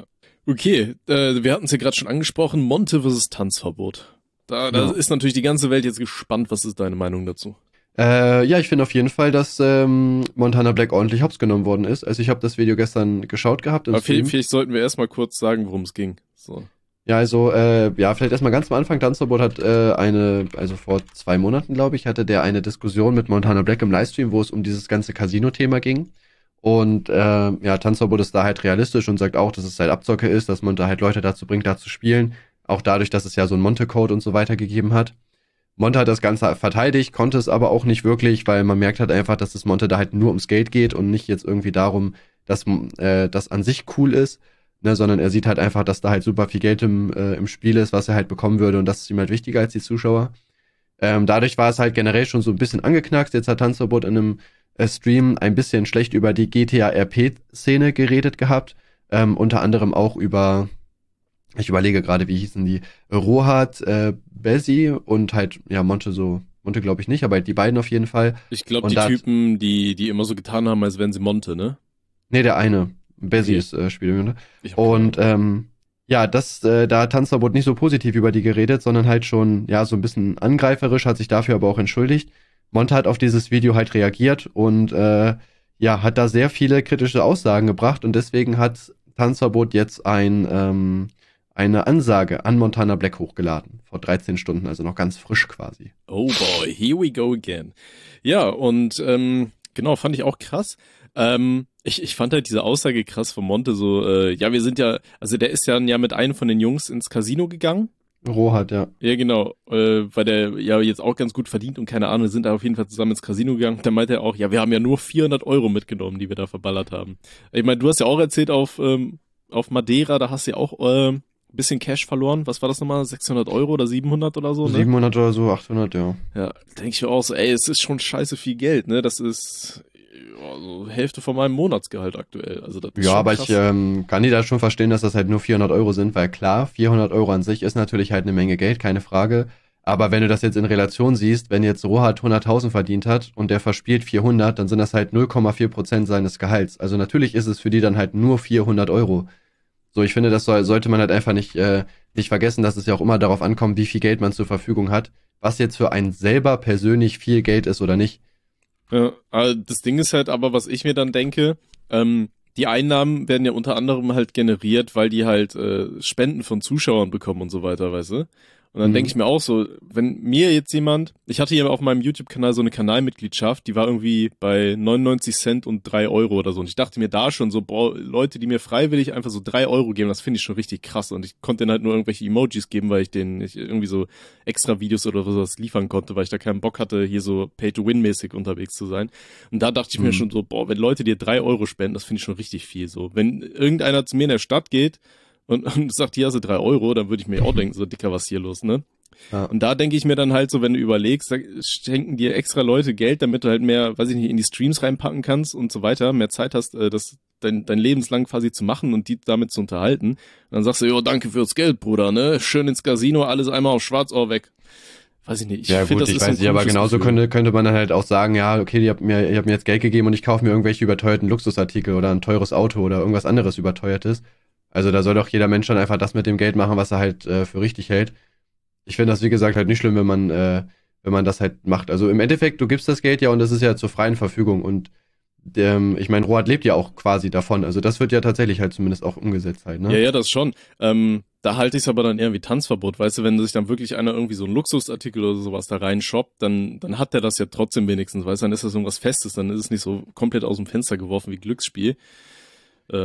Okay, äh, wir hatten es ja gerade schon angesprochen, Monte versus Tanzverbot. Da, da Ja. ist natürlich die ganze Welt jetzt gespannt. Was ist deine Meinung dazu? Äh, ja, ich finde auf jeden Fall, dass ähm, Montana Black ordentlich hops genommen worden ist. Also ich habe das Video gestern geschaut gehabt im Aber vielleicht, Stream. vielleicht sollten wir erstmal kurz sagen, worum es ging. So. Ja, also, äh, ja, vielleicht erstmal ganz am Anfang. Tanzverbot hat äh, eine, also vor zwei Monaten, glaube ich, hatte der eine Diskussion mit Montana Black im Livestream, wo es um dieses ganze Casino-Thema ging. Und äh, ja, Tanzverbot ist da halt realistisch und sagt auch, dass es halt Abzocke ist, dass Monte halt Leute dazu bringt, da zu spielen. Auch dadurch, dass es ja so einen Monte-Code und so weiter gegeben hat. Monte hat das Ganze verteidigt, konnte es aber auch nicht wirklich, weil man merkt halt einfach, dass es Monte da halt nur ums Geld geht und nicht jetzt irgendwie darum, dass äh, das an sich cool ist, ne, sondern er sieht halt einfach, dass da halt super viel Geld im, äh, im Spiel ist, was er halt bekommen würde und das ist ihm halt wichtiger als die Zuschauer. Ähm, dadurch war es halt generell schon so ein bisschen angeknackst. Jetzt hat Tanzverbot in einem äh, Stream ein bisschen schlecht über die G T A R P-Szene geredet gehabt, ähm, unter anderem auch über, ich überlege gerade, wie hießen die, Rohat, äh, Bessie und halt, ja, Monte so, Monte glaube ich nicht, aber die beiden auf jeden Fall. Ich glaube, Und die da hat- Typen, die, die immer so getan haben, als wären sie Monte, ne? Nee, der eine, Bessie Okay. ist äh, Spielende. Ich hab keine Und ähm, ja, das, äh, da hat Tanzverbot nicht so positiv über die geredet, sondern halt schon, ja, so ein bisschen angreiferisch, hat sich dafür aber auch entschuldigt. Monte hat auf dieses Video halt reagiert und äh, ja, hat da sehr viele kritische Aussagen gebracht und deswegen hat Tanzverbot jetzt ein, ähm, eine Ansage an Montana Black hochgeladen. Vor dreizehn Stunden, also noch ganz frisch quasi. Oh boy, here we go again. Ja, und ähm, genau, fand ich auch krass. Ähm, ich, ich fand halt diese Aussage krass von Monte, so, äh, ja, wir sind ja, also der ist ja, ja mit einem von den Jungs ins Casino gegangen. Rohat, ja. Ja, genau, äh, weil der ja jetzt auch ganz gut verdient und keine Ahnung, wir sind da auf jeden Fall zusammen ins Casino gegangen. Da meinte er auch, ja, wir haben ja nur vierhundert Euro mitgenommen, die wir da verballert haben. Ich meine, du hast ja auch erzählt auf, ähm, auf Madeira, da hast du ja auch ähm, bisschen Cash verloren. Was war das nochmal? sechshundert Euro oder siebenhundert oder so, ne? siebenhundert oder so, achthundert, ja. Ja, denke ich mir auch so, ey, es ist schon scheiße viel Geld, ne? Das ist ja, so Hälfte von meinem Monatsgehalt aktuell. Also das ist Ja, schon aber krass. ich ähm, kann die da schon verstehen, dass das halt nur vierhundert Euro sind, weil klar, vierhundert Euro an sich ist natürlich halt eine Menge Geld, keine Frage. Aber wenn du das jetzt in Relation siehst, wenn jetzt Rohat hunderttausend verdient hat und der verspielt vierhundert, dann sind das halt null Komma vier Prozent seines Gehalts. Also natürlich ist es für die dann halt nur vierhundert Euro. So, ich finde, das soll, sollte man halt einfach nicht, äh, nicht vergessen, dass es ja auch immer darauf ankommt, wie viel Geld man zur Verfügung hat, was jetzt für einen selber persönlich viel Geld ist oder nicht. Ja, aber das Ding ist halt aber, was ich mir dann denke, ähm, die Einnahmen werden ja unter anderem halt generiert, weil die halt äh, Spenden von Zuschauern bekommen und so weiter, weißt du? Und dann Mhm. denke ich mir auch so, wenn mir jetzt jemand, ich hatte hier auf meinem YouTube-Kanal so eine Kanalmitgliedschaft, die war irgendwie bei neunundneunzig Cent und drei Euro oder so. Und ich dachte mir da schon so, boah, Leute, die mir freiwillig einfach so drei Euro geben, das finde ich schon richtig krass. Und ich konnte denen halt nur irgendwelche Emojis geben, weil ich denen nicht irgendwie so extra Videos oder sowas liefern konnte, weil ich da keinen Bock hatte, hier so Pay-to-Win-mäßig unterwegs zu sein. Und da dachte ich mir Mhm. schon so, boah, wenn Leute dir drei Euro spenden, das finde ich schon richtig viel. So, wenn irgendeiner zu mir in der Stadt geht und, und sagt, hier hast du drei Euro, dann würde ich mir auch denken, so Dicker, was hier los, ne? Ja. Und da denke ich mir dann halt so, wenn du überlegst, sag- schenken dir extra Leute Geld, damit du halt mehr, weiß ich nicht, in die Streams reinpacken kannst und so weiter, mehr Zeit hast, äh, das dein, dein Lebenslang quasi zu machen und die damit zu unterhalten. Und dann sagst du, jo, danke fürs Geld, Bruder, ne? Schön ins Casino, alles einmal auf Schwarzohr weg. Weiß ich nicht. Ich Ja find, gut, das ich ist so ein weiß nicht, aber komisches genauso Gefühl. könnte, könnte man dann halt auch sagen, ja, okay, ihr habt mir, ihr habt mir jetzt Geld gegeben und ich kaufe mir irgendwelche überteuerten Luxusartikel oder ein teures Auto oder irgendwas anderes überteuertes. Also da soll doch jeder Mensch dann einfach das mit dem Geld machen, was er halt äh, für richtig hält. Ich finde das, wie gesagt, halt nicht schlimm, wenn man, äh, wenn man das halt macht. Also im Endeffekt, du gibst das Geld ja und das ist ja zur freien Verfügung und ähm, ich meine, Rohat lebt ja auch quasi davon. Also das wird ja tatsächlich halt zumindest auch umgesetzt halt, ne? Ja, ja, das schon. Ähm, da halte ich es aber dann eher wie Tanzverbot, weißt du, wenn sich dann wirklich einer irgendwie so einen Luxusartikel oder sowas da reinshoppt, dann, dann hat der das ja trotzdem wenigstens, weißt du, dann ist das irgendwas Festes, dann ist es nicht so komplett aus dem Fenster geworfen wie Glücksspiel. Ähm,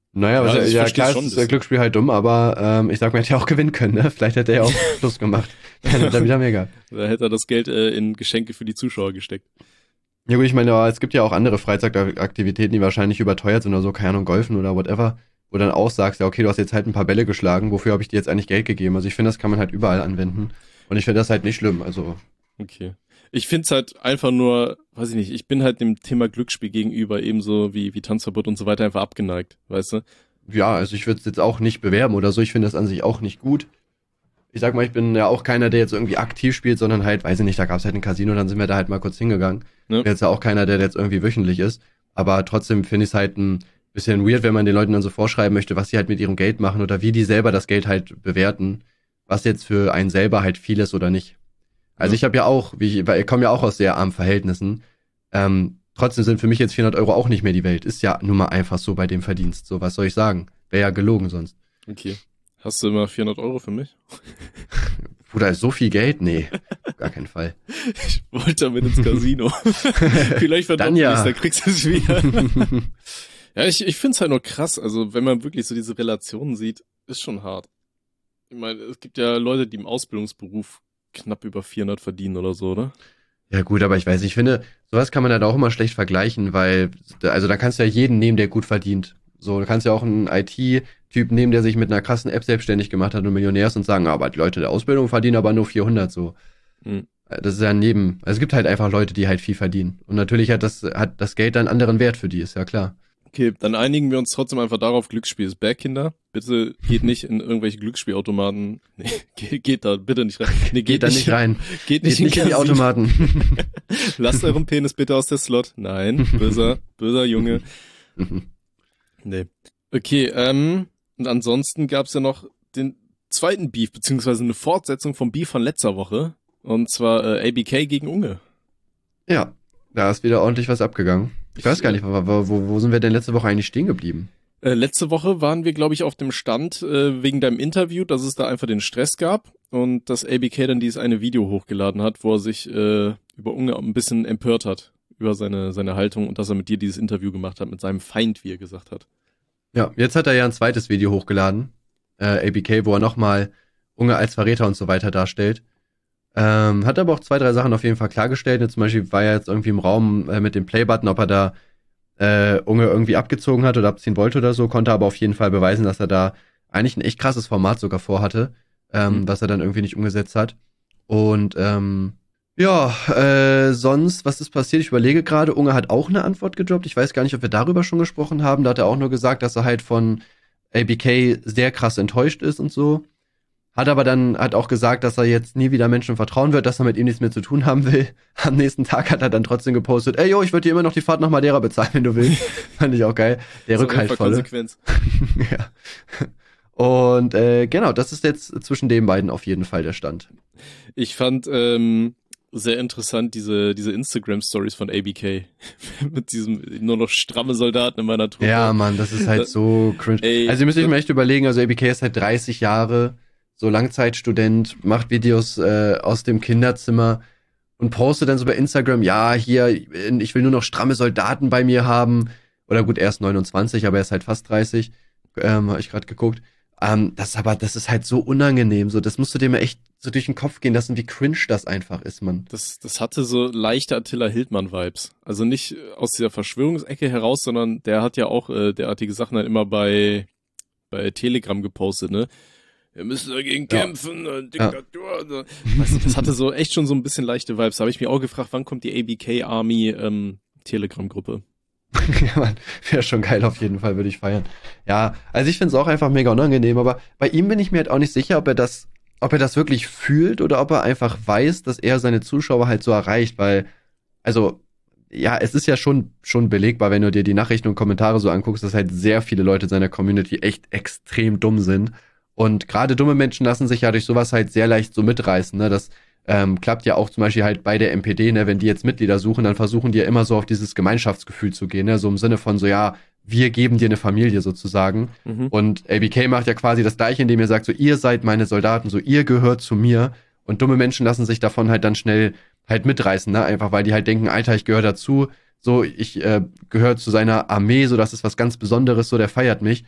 Naja, Ja, was, ich ja versteh's klar, schon ist ein das bisschen. Glücksspiel halt dumm, aber ähm, ich sag mal, hätte er auch gewinnen können, ne? Vielleicht hätte er ja auch Schluss gemacht. Dann hätte er wieder mega. Da hätte er das Geld äh, in Geschenke für die Zuschauer gesteckt. Ja gut, ich meine, aber es gibt ja auch andere Freizeitaktivitäten, die wahrscheinlich überteuert sind oder so, keine Ahnung, Golfen oder whatever, wo du dann auch sagst, ja okay, du hast jetzt halt ein paar Bälle geschlagen, wofür habe ich dir jetzt eigentlich Geld gegeben? Also ich finde, das kann man halt überall anwenden und ich finde das halt nicht schlimm, also Okay. Ich find's halt einfach nur, weiß ich nicht, ich bin halt dem Thema Glücksspiel gegenüber ebenso wie, wie Tanzverbot und so weiter einfach abgeneigt, weißt du? ja, also ich würde es jetzt auch nicht bewerben oder so, ich finde das an sich auch nicht gut. Ich sag mal, ich bin ja auch keiner, der jetzt irgendwie aktiv spielt, sondern halt, weiß ich nicht, da gab's halt ein Casino, dann sind wir da halt mal kurz hingegangen. Ja. Ich bin jetzt ja auch keiner, der jetzt irgendwie wöchentlich ist, aber trotzdem finde ich es halt ein bisschen weird, wenn man den Leuten dann so vorschreiben möchte, was sie halt mit ihrem Geld machen oder wie die selber das Geld halt bewerten, was jetzt für einen selber halt viel ist oder nicht. Also Ja. ich habe ja auch, wie ich, weil ich komme ja auch aus sehr armen Verhältnissen, ähm, trotzdem sind für mich jetzt vierhundert Euro auch nicht mehr die Welt. Ist ja nun mal einfach so bei dem Verdienst. So, was soll ich sagen? Wäre ja gelogen sonst. Okay. Hast du immer vierhundert Euro für mich? Bruder, ist so viel Geld? Nee, auf gar keinen Fall. Ich wollte damit ins Casino. Vielleicht Dann verdoppel ja. ich's, dann kriegst du es wieder. Ja, ich, ich find's halt nur krass. Also, wenn man wirklich so diese Relationen sieht, ist schon hart. Ich meine, es gibt ja Leute, die im Ausbildungsberuf knapp über vierhundert verdienen oder so, oder? Ja gut, aber ich weiß, ich finde, sowas kann man halt auch immer schlecht vergleichen, weil, also da kannst du ja jeden nehmen, der gut verdient. So, du kannst ja auch einen I T-Typ nehmen, der sich mit einer krassen App selbstständig gemacht hat und Millionär ist und sagen, aber die Leute der Ausbildung verdienen aber nur vierhundert so. Hm. Das ist ja ein Neben, also es gibt halt einfach Leute, die halt viel verdienen. Und natürlich hat das, hat das Geld dann einen anderen Wert für die, ist ja klar. Okay, dann einigen wir uns trotzdem einfach darauf, Glücksspiel ist back, Kinder. Bitte geht nicht in irgendwelche Glücksspielautomaten. Nee, geht, geht da bitte nicht rein. Nee, geht, Geht da nicht rein. Geht nicht, Geht nicht in die Casino. Automaten. Lasst euren Penis bitte aus der Slot. Nein, böser, böser Junge. Nee. Okay, ähm, und ansonsten gab's ja noch den zweiten Beef, beziehungsweise eine Fortsetzung vom Beef von letzter Woche. Und zwar äh, A B K gegen Unge. Ja, da ist wieder ordentlich was abgegangen. Ich weiß gar nicht, wo, wo, wo sind wir denn letzte Woche eigentlich stehen geblieben? Äh, letzte Woche waren wir, glaube ich, auf dem Stand äh, wegen deinem Interview, dass es da einfach den Stress gab und dass A B K dann dieses eine Video hochgeladen hat, wo er sich äh, über Unge ein bisschen empört hat, über seine seine Haltung und dass er mit dir dieses Interview gemacht hat, mit seinem Feind, wie er gesagt hat. Ja, jetzt hat er ja ein zweites Video hochgeladen, äh, A B K, wo er nochmal Unge als Verräter und so weiter darstellt. Ähm, hat aber auch zwei, drei Sachen auf jeden Fall klargestellt. Jetzt zum Beispiel war er jetzt irgendwie im Raum äh, mit dem Playbutton, ob er da äh, Unge irgendwie abgezogen hat oder abziehen wollte oder so, konnte aber auf jeden Fall beweisen, dass er da eigentlich ein echt krasses Format sogar vorhatte, ähm, Mhm. was er dann irgendwie nicht umgesetzt hat. Und ähm, ja, äh, sonst, was ist passiert? Ich überlege gerade, Unge hat auch eine Antwort gedroppt. Ich weiß gar nicht, ob wir darüber schon gesprochen haben. Da hat er auch nur gesagt, dass er halt von A B K sehr krass enttäuscht ist und so. Hat aber dann, hat auch gesagt, dass er jetzt nie wieder Menschen vertrauen wird, dass er mit ihm nichts mehr zu tun haben will. Am nächsten Tag hat er dann trotzdem gepostet, ey, yo, ich würde dir immer noch die Fahrt nach Madeira bezahlen, wenn du willst. Fand ich auch geil. Der Das ist auf jeden Fall Rückhaltvolle. Konsequenz. Ja. Und äh, genau, das ist jetzt zwischen den beiden auf jeden Fall der Stand. Ich fand ähm, sehr interessant diese diese Instagram-Stories von A B K mit diesem nur noch stramme Soldaten in meiner Truppe. Ja, Mann, das ist halt so cringe. Ey, also ihr müsst euch das- mal echt überlegen, also A B K ist halt dreißig Jahre, so Langzeitstudent, macht Videos äh, aus dem Kinderzimmer und postet dann so bei Instagram, ja, hier, ich will nur noch stramme Soldaten bei mir haben. Oder gut, er ist neunundzwanzig, aber er ist halt fast dreißig, ähm, habe ich gerade geguckt. Ähm, das aber, das ist halt so unangenehm, so, das musst du dir mal echt so durch den Kopf gehen lassen, wie cringe das einfach ist, Mann. Das, das hatte so leichte Attila Hildmann-Vibes. Also nicht aus dieser Verschwörungsecke heraus, sondern der hat ja auch äh, derartige Sachen dann immer bei, bei Telegram gepostet, ne? Wir müssen dagegen Ja. kämpfen, äh, Diktatur. Ja. Weißt du, das hatte so echt schon so ein bisschen leichte Vibes. Da habe ich mich auch gefragt, wann kommt die A B K-Army ähm, Telegram-Gruppe? Ja, Mann, wäre schon geil auf jeden Fall, würde ich feiern. Ja, also ich finde es auch einfach mega unangenehm, aber bei ihm bin ich mir halt auch nicht sicher, ob er das, ob er das wirklich fühlt oder ob er einfach weiß, dass er seine Zuschauer halt so erreicht, weil, also, ja, es ist ja schon, schon belegbar, wenn du dir die Nachrichten und Kommentare so anguckst, dass halt sehr viele Leute seiner Community echt extrem dumm sind. Und gerade dumme Menschen lassen sich ja durch sowas halt sehr leicht so mitreißen, ne, das Ähm, klappt ja auch zum Beispiel halt bei der M P D, ne, wenn die jetzt Mitglieder suchen, dann versuchen die ja immer so auf dieses Gemeinschaftsgefühl zu gehen, ne, so im Sinne von so, ja, wir geben dir eine Familie sozusagen. Mhm. Und A B K macht ja quasi das Gleiche, indem er sagt, so, ihr seid meine Soldaten, so, ihr gehört zu mir. Und dumme Menschen lassen sich davon halt dann schnell halt mitreißen, ne, einfach weil die halt denken, Alter, ich gehöre dazu, so, ich äh, gehöre zu seiner Armee, so, das ist was ganz Besonderes, so, der feiert mich.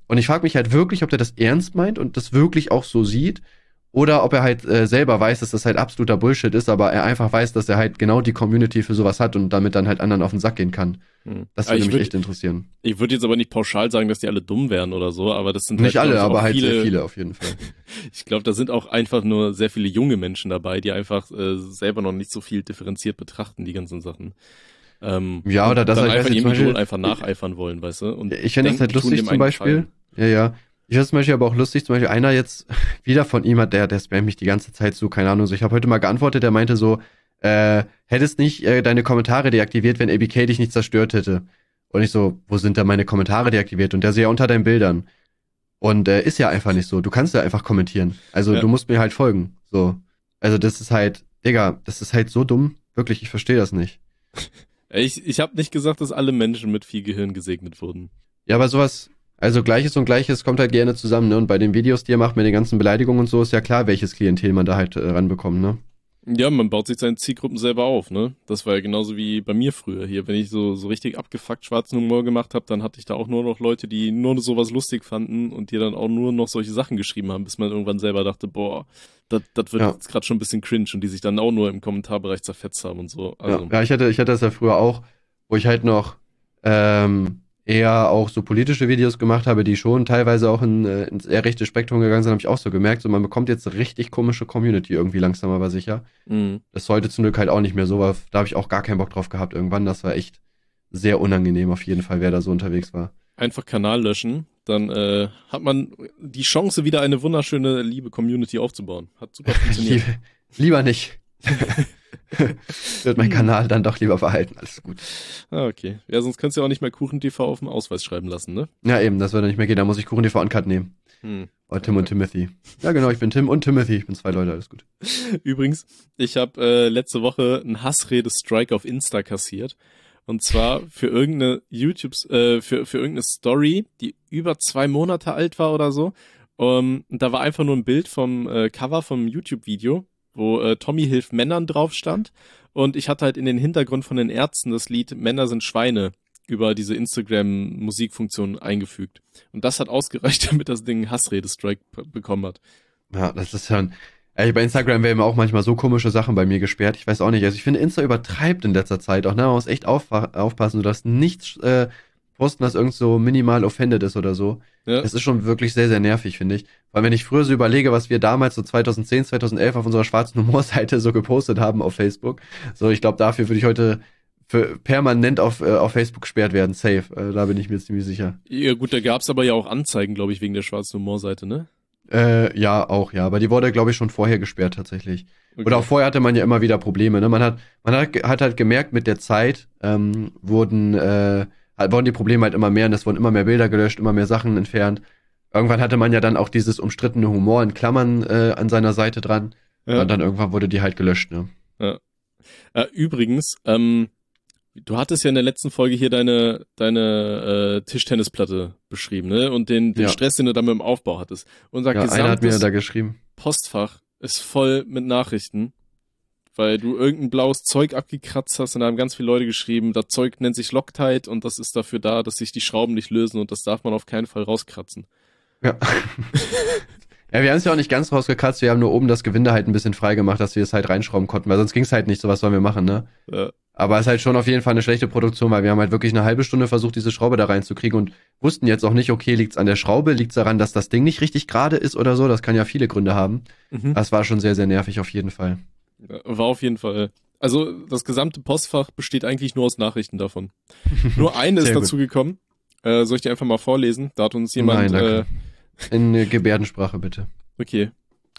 Und ich frage mich halt wirklich, ob der das ernst meint und das wirklich auch so sieht. Oder ob er halt äh, selber weiß, dass das halt absoluter Bullshit ist, aber er einfach weiß, dass er halt genau die Community für sowas hat und damit dann halt anderen auf den Sack gehen kann. Hm. Das Aber würde ich mich würd- echt interessieren. Ich würde jetzt aber nicht pauschal sagen, dass die alle dumm wären oder so, aber das sind Nicht halt, alle, glaub ich, aber auch halt viele, sehr viele auf jeden Fall. Ich glaube, da sind auch einfach nur sehr viele junge Menschen dabei, die einfach äh, selber noch nicht so viel differenziert betrachten, die ganzen Sachen. Ähm, Ja, und oder dass dann er- ich weiß einfach nicht, ihrem zum Idol Beispiel- einfach nacheifern wollen, weißt du? Und Ich finde das denken, halt die tun lustig dem zum einen Beispiel. Gefallen. Ja, ja. Ich finde es zum Beispiel aber auch lustig, zum Beispiel einer jetzt wieder von ihm hat, der, der spammt mich die ganze Zeit so, keine Ahnung, so. Ich habe heute mal geantwortet, der meinte so, äh, hättest nicht äh, deine Kommentare deaktiviert, wenn A B K dich nicht zerstört hätte. Und ich so, wo sind da meine Kommentare deaktiviert? Und der so, ja, unter deinen Bildern. Und äh, ist ja einfach nicht so. Du kannst ja einfach kommentieren. Also Ja. du musst mir halt folgen. So. Also das ist halt, Digga, das ist halt so dumm. Wirklich, ich verstehe das nicht. Ich, ich habe nicht gesagt, dass alle Menschen mit viel Gehirn gesegnet wurden. Ja, aber sowas, also Gleiches und Gleiches kommt halt gerne zusammen, ne? Und bei den Videos, die er macht mit den ganzen Beleidigungen und so, ist ja klar, welches Klientel man da halt äh, ranbekommt, ne? Ja, man baut sich seine Zielgruppen selber auf, ne? Das war ja genauso wie bei mir früher hier. Wenn ich so, so richtig abgefuckt schwarzen Humor gemacht habe, dann hatte ich da auch nur noch Leute, die nur sowas lustig fanden und die dann auch nur noch solche Sachen geschrieben haben, bis man irgendwann selber dachte, boah, das das wird Ja. jetzt gerade schon ein bisschen cringe und die sich dann auch nur im Kommentarbereich zerfetzt haben und so. Also, Ja, ja ich, hatte, ich hatte das ja früher auch, wo ich halt noch ähm, eher auch so politische Videos gemacht habe, die schon teilweise auch in, äh, ins eher rechte Spektrum gegangen sind, habe ich auch so gemerkt, so man bekommt jetzt eine richtig komische Community irgendwie langsam aber sicher. mh. Das ist heute zum Glück halt auch nicht mehr so, weil da habe ich auch gar keinen Bock drauf gehabt irgendwann. Das war echt sehr unangenehm auf jeden Fall, wer da so unterwegs war. Einfach Kanal löschen, dann äh, hat man die Chance, wieder eine wunderschöne, liebe Community aufzubauen. Hat super funktioniert. Lieb, lieber nicht. Wird mein Kanal dann doch lieber behalten, alles gut. Ah, okay. Ja, sonst kannst du ja auch nicht mehr Kuchen-T V auf dem Ausweis schreiben lassen, ne? Ja eben, das würde nicht mehr gehen, da muss ich Kuchen T V Uncut nehmen. Hm. Oder Tim und Timothy. Ja genau, ich bin Tim und Timothy, ich bin zwei Leute, alles gut. Übrigens, ich habe äh, letzte Woche einen Hassrede-Strike auf Insta kassiert. Und zwar für irgendeine YouTube, äh, für, für irgendeine Story, die über zwei Monate alt war oder so. Um, und da war einfach nur ein Bild vom äh, Cover vom YouTube-Video, wo äh, Tommy hilft Männern drauf stand. Und ich hatte halt in den Hintergrund von den Ärzten das Lied Männer sind Schweine über diese Instagram-Musikfunktion eingefügt. Und das hat ausgereicht, damit das Ding einen Hassrede-Strike p- bekommen hat. Ja, das ist ja ein, ey, bei Instagram werden auch manchmal so komische Sachen bei mir gesperrt, ich weiß auch nicht, also ich finde Insta übertreibt in letzter Zeit auch, ne, man muss echt auf, aufpassen, du darfst nichts äh, posten, was irgend so minimal offended ist oder so. Ja. Das ist schon wirklich sehr, sehr nervig, finde ich. Weil wenn ich früher so überlege, was wir damals so zweitausendzehn, zweitausendelf auf unserer schwarzen Humorseite so gepostet haben auf Facebook, so ich glaube, dafür würde ich heute für permanent auf, äh, auf Facebook gesperrt werden, safe. Äh, da bin ich mir ziemlich sicher. Ja gut, da gab's aber ja auch Anzeigen, glaube ich, wegen der schwarzen Humorseite, ne? Äh, ja, auch, ja. Aber die wurde, glaube ich, schon vorher gesperrt tatsächlich. Okay. Oder auch vorher hatte man ja immer wieder Probleme, ne? Man hat, man hat, hat halt gemerkt, mit der Zeit ähm, wurden, äh, halt, wurden die Probleme halt immer mehr und es wurden immer mehr Bilder gelöscht, immer mehr Sachen entfernt. Irgendwann hatte man ja dann auch dieses umstrittene Humor in Klammern äh, an seiner Seite dran. Ja. Und dann irgendwann wurde die halt gelöscht, ne? Äh, übrigens, ähm, du hattest ja in der letzten Folge hier deine deine äh, Tischtennisplatte beschrieben, ne? Und den, den Ja. Stress, den du da mit dem Aufbau hattest. Unser Ja, einer hat mir gesamtes da geschrieben. Postfach ist voll mit Nachrichten, weil du irgendein blaues Zeug abgekratzt hast und da haben ganz viele Leute geschrieben, das Zeug nennt sich Loctite und das ist dafür da, dass sich die Schrauben nicht lösen und das darf man auf keinen Fall rauskratzen. Ja. Ja, wir haben es ja auch nicht ganz rausgekratzt, wir haben nur oben das Gewinde halt ein bisschen frei gemacht, dass wir es halt reinschrauben konnten, weil sonst ging es halt nicht, so was sollen wir machen, ne? Äh, Aber es ist halt schon auf jeden Fall eine schlechte Produktion, weil wir haben halt wirklich eine halbe Stunde versucht, diese Schraube da reinzukriegen und wussten jetzt auch nicht, okay, liegt's an der Schraube, liegt's daran, dass das Ding nicht richtig gerade ist oder so, das kann ja viele Gründe haben. mhm. Das war schon sehr, sehr nervig auf jeden Fall. Ja, war auf jeden Fall. Also das gesamte Postfach besteht eigentlich nur aus Nachrichten davon. Nur eine ist Sehr gut. dazu gekommen. Äh, soll ich dir einfach mal vorlesen? Da hat uns jemand. Nein, äh, danke. In äh, Gebärdensprache bitte. okay.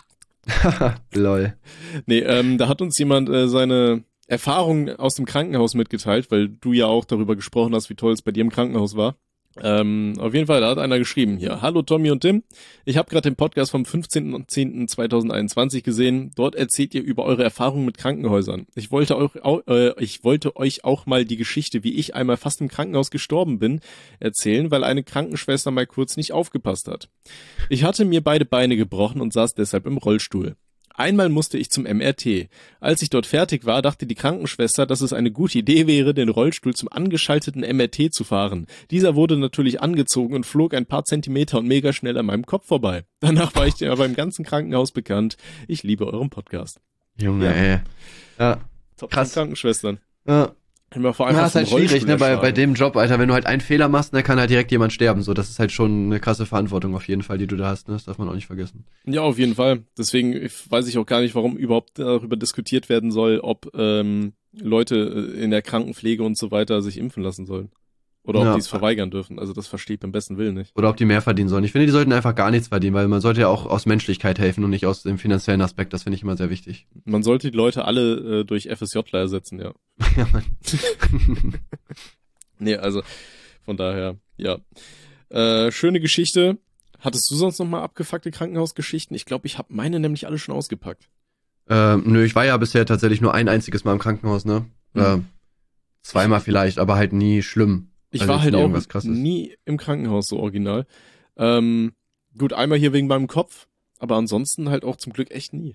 Lol. Nee, ähm, da hat uns jemand äh, seine Erfahrungen aus dem Krankenhaus mitgeteilt, weil du ja auch darüber gesprochen hast, wie toll es bei dir im Krankenhaus war. Ähm, auf jeden Fall, da hat einer geschrieben hier. Hallo Tommy und Tim. Ich habe gerade den Podcast vom fünfzehnten zehnten zweitausendeinundzwanzig gesehen. Dort erzählt ihr über eure Erfahrungen mit Krankenhäusern. Ich wollte, euch, au, äh, ich wollte euch auch mal die Geschichte, wie ich einmal fast im Krankenhaus gestorben bin, erzählen, weil eine Krankenschwester mal kurz nicht aufgepasst hat. Ich hatte mir beide Beine gebrochen und saß deshalb im Rollstuhl. Einmal musste ich zum M R T. Als ich dort fertig war, dachte die Krankenschwester, dass es eine gute Idee wäre, den Rollstuhl zum angeschalteten M R T zu fahren. Dieser wurde natürlich angezogen und flog ein paar Zentimeter und mega schnell an meinem Kopf vorbei. Danach war ich aber im ganzen Krankenhaus bekannt. Ich liebe euren Podcast. Junge, Ja. ey. Ja, Top Krass. Krankenschwestern. ja. Immer vor allem Ja, ist halt schwierig, ne, bei, bei dem Job, Alter, wenn du halt einen Fehler machst, dann kann halt direkt jemand sterben, so, das ist halt schon eine krasse Verantwortung auf jeden Fall, die du da hast, ne, das darf man auch nicht vergessen. Ja, auf jeden Fall. Deswegen weiß ich auch gar nicht, warum überhaupt darüber diskutiert werden soll, ob ähm, Leute in der Krankenpflege und so weiter sich impfen lassen sollen. Oder ob Ja. die es verweigern dürfen. Also das verstehe ich beim besten Willen nicht. Oder ob die mehr verdienen sollen. Ich finde, die sollten einfach gar nichts verdienen, weil man sollte ja auch aus Menschlichkeit helfen und nicht aus dem finanziellen Aspekt, das finde ich immer sehr wichtig. Man sollte die Leute alle äh, durch F S Jler ersetzen, ja. Ja, Mann. Nee, also von daher, ja. Äh, schöne Geschichte. Hattest du sonst noch mal abgefuckte Krankenhausgeschichten? Ich glaube, ich habe meine nämlich alle schon ausgepackt. ähm, nö, ich war ja bisher tatsächlich nur ein einziges Mal im Krankenhaus, ne, Mhm. äh, zweimal vielleicht, aber halt nie schlimm. Ich Also war jetzt halt nie auch irgendwas Krasses. nie im Krankenhaus so original. Ähm, gut, einmal hier wegen meinem Kopf, aber ansonsten halt auch zum Glück echt nie.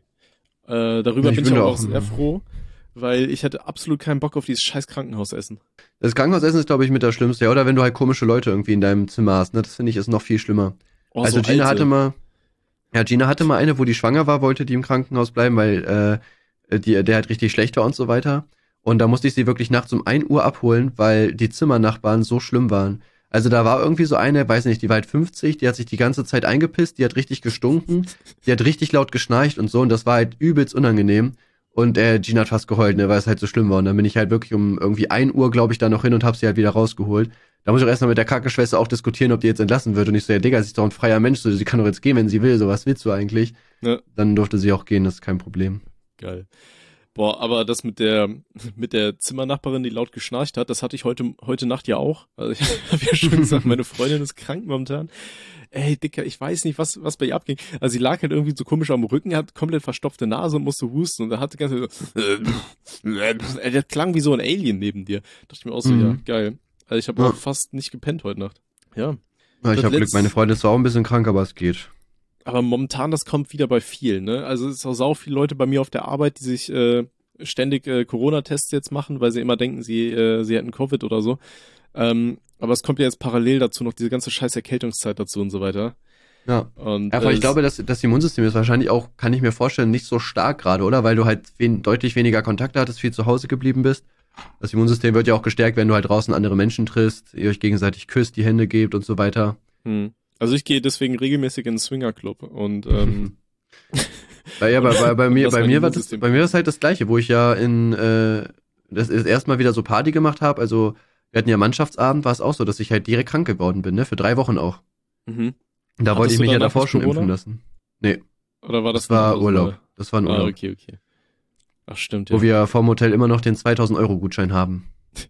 Äh, darüber Ich bin bin ich da auch, auch- sehr froh, weil ich hatte absolut keinen Bock auf dieses scheiß Krankenhausessen. Das Krankenhausessen ist, glaube ich, mit das Schlimmste, ja, oder wenn du halt komische Leute irgendwie in deinem Zimmer hast, ne, das finde ich ist noch viel schlimmer. Oh, Also so Gina alte. hatte mal, ja, Gina hatte mal eine, wo die schwanger war, wollte die im Krankenhaus bleiben, weil äh, die, der halt richtig schlecht war und so weiter. Und da musste ich sie wirklich nachts um ein Uhr abholen, weil die Zimmernachbarn so schlimm waren. Also da war irgendwie so eine, weiß nicht, die war halt fünfzig, die hat sich die ganze Zeit eingepisst, die hat richtig gestunken, die hat richtig laut geschnarcht und so und das war halt übelst unangenehm. Und äh, Gina hat fast geheult, ne, weil es halt so schlimm war. Und dann bin ich halt wirklich um irgendwie ein Uhr, glaube ich, da noch hin und hab sie halt wieder rausgeholt. Da muss ich auch erstmal mit der Krankenschwester auch diskutieren, ob die jetzt entlassen wird. Und ich so, ja, Digga, sie ist doch ein freier Mensch, so, sie kann doch jetzt gehen, wenn sie will. So, was willst du eigentlich? Ja. Dann durfte sie auch gehen, das ist kein Problem. Geil. Boah, aber das mit der mit der Zimmernachbarin, die laut geschnarcht hat, das hatte ich heute heute Nacht ja auch. Also ich habe ja schon gesagt, meine Freundin ist krank momentan. Ey, Dicker, ich weiß nicht, was was bei ihr abging. Also sie lag halt irgendwie so komisch am Rücken, hat komplett verstopfte Nase und musste husten und da hatte die ganze Zeit so, äh, der klang wie so ein Alien neben dir. Dachte ich mir auch so, Mhm. ja, geil. Also ich habe Ja. auch fast nicht gepennt heute Nacht. Ja. Ja, ich Das habe Glück, letzt- meine Freundin ist zwar auch ein bisschen krank, aber es geht. Aber momentan, das kommt wieder bei vielen, ne? Also es ist auch sau viele Leute bei mir auf der Arbeit, die sich äh, ständig äh, Corona-Tests jetzt machen, weil sie immer denken, sie äh, sie hätten Covid oder so. Ähm, aber es kommt ja jetzt parallel dazu noch diese ganze scheiß Erkältungszeit dazu und so weiter. Ja. Und, Ja, aber äh, ich glaube, dass das Immunsystem ist wahrscheinlich auch, kann ich mir vorstellen, nicht so stark gerade, oder? Weil du halt wen, deutlich weniger Kontakte hattest, viel zu Hause geblieben bist. Das Immunsystem wird ja auch gestärkt, wenn du halt draußen andere Menschen triffst, ihr euch gegenseitig küsst, die Hände gebt und so weiter. Hm. Also ich gehe deswegen regelmäßig in den Swingerclub und ähm, Bei, ja, bei, bei, bei mir, Das bei mein mir war das, Immunsystem. bei mir ist halt das Gleiche, wo ich ja in, äh, das ist erstmal wieder so Party gemacht habe, also wir hatten ja Mannschaftsabend, war es auch so, dass ich halt direkt krank geworden bin, ne, für drei Wochen auch. mhm. Und da Hattest wollte ich du mich ja danach davor das schon Corona? impfen lassen. Nee, Oder war das, das war eine Urlaub. Ausnahme? Das war ein Ah, Urlaub. okay, okay. Ach, stimmt, ja. Wo wir vom Hotel immer noch den zweitausend Euro Gutschein haben.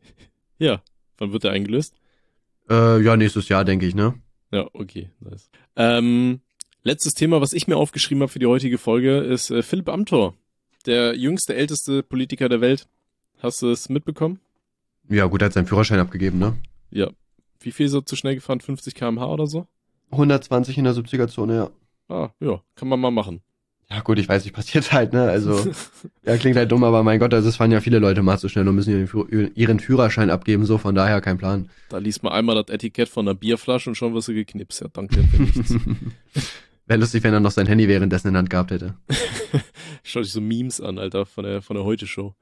Ja, wann wird der eingelöst? Äh, ja, nächstes Jahr, denke ich, ne? Ja, okay, nice. Ähm, letztes Thema, was ich mir aufgeschrieben habe für die heutige Folge, ist äh, Philipp Amthor, der jüngste, älteste Politiker der Welt. Hast du es mitbekommen? Ja, gut, er hat seinen Führerschein abgegeben, ne? Ja. Wie viel ist er zu schnell gefahren? fünfzig Kilometer pro Stunde oder so? hundertzwanzig in der siebziger-Zone, ja. Ah, ja, kann man mal machen. Ja, gut, ich weiß nicht, passiert halt, ne? Also, ja, klingt halt dumm, aber mein Gott, also es fahren ja viele Leute mal zu schnell und müssen ihren, Führ- ihren Führerschein abgeben, so, von daher kein Plan. Da liest man einmal das Etikett von einer Bierflasche und schon wirst du geknipst. Ja, danke für nichts. Wäre lustig, wenn er noch sein Handy währenddessen in der Hand gehabt hätte. Schau dich so Memes an, Alter, von der, von der Heute-Show.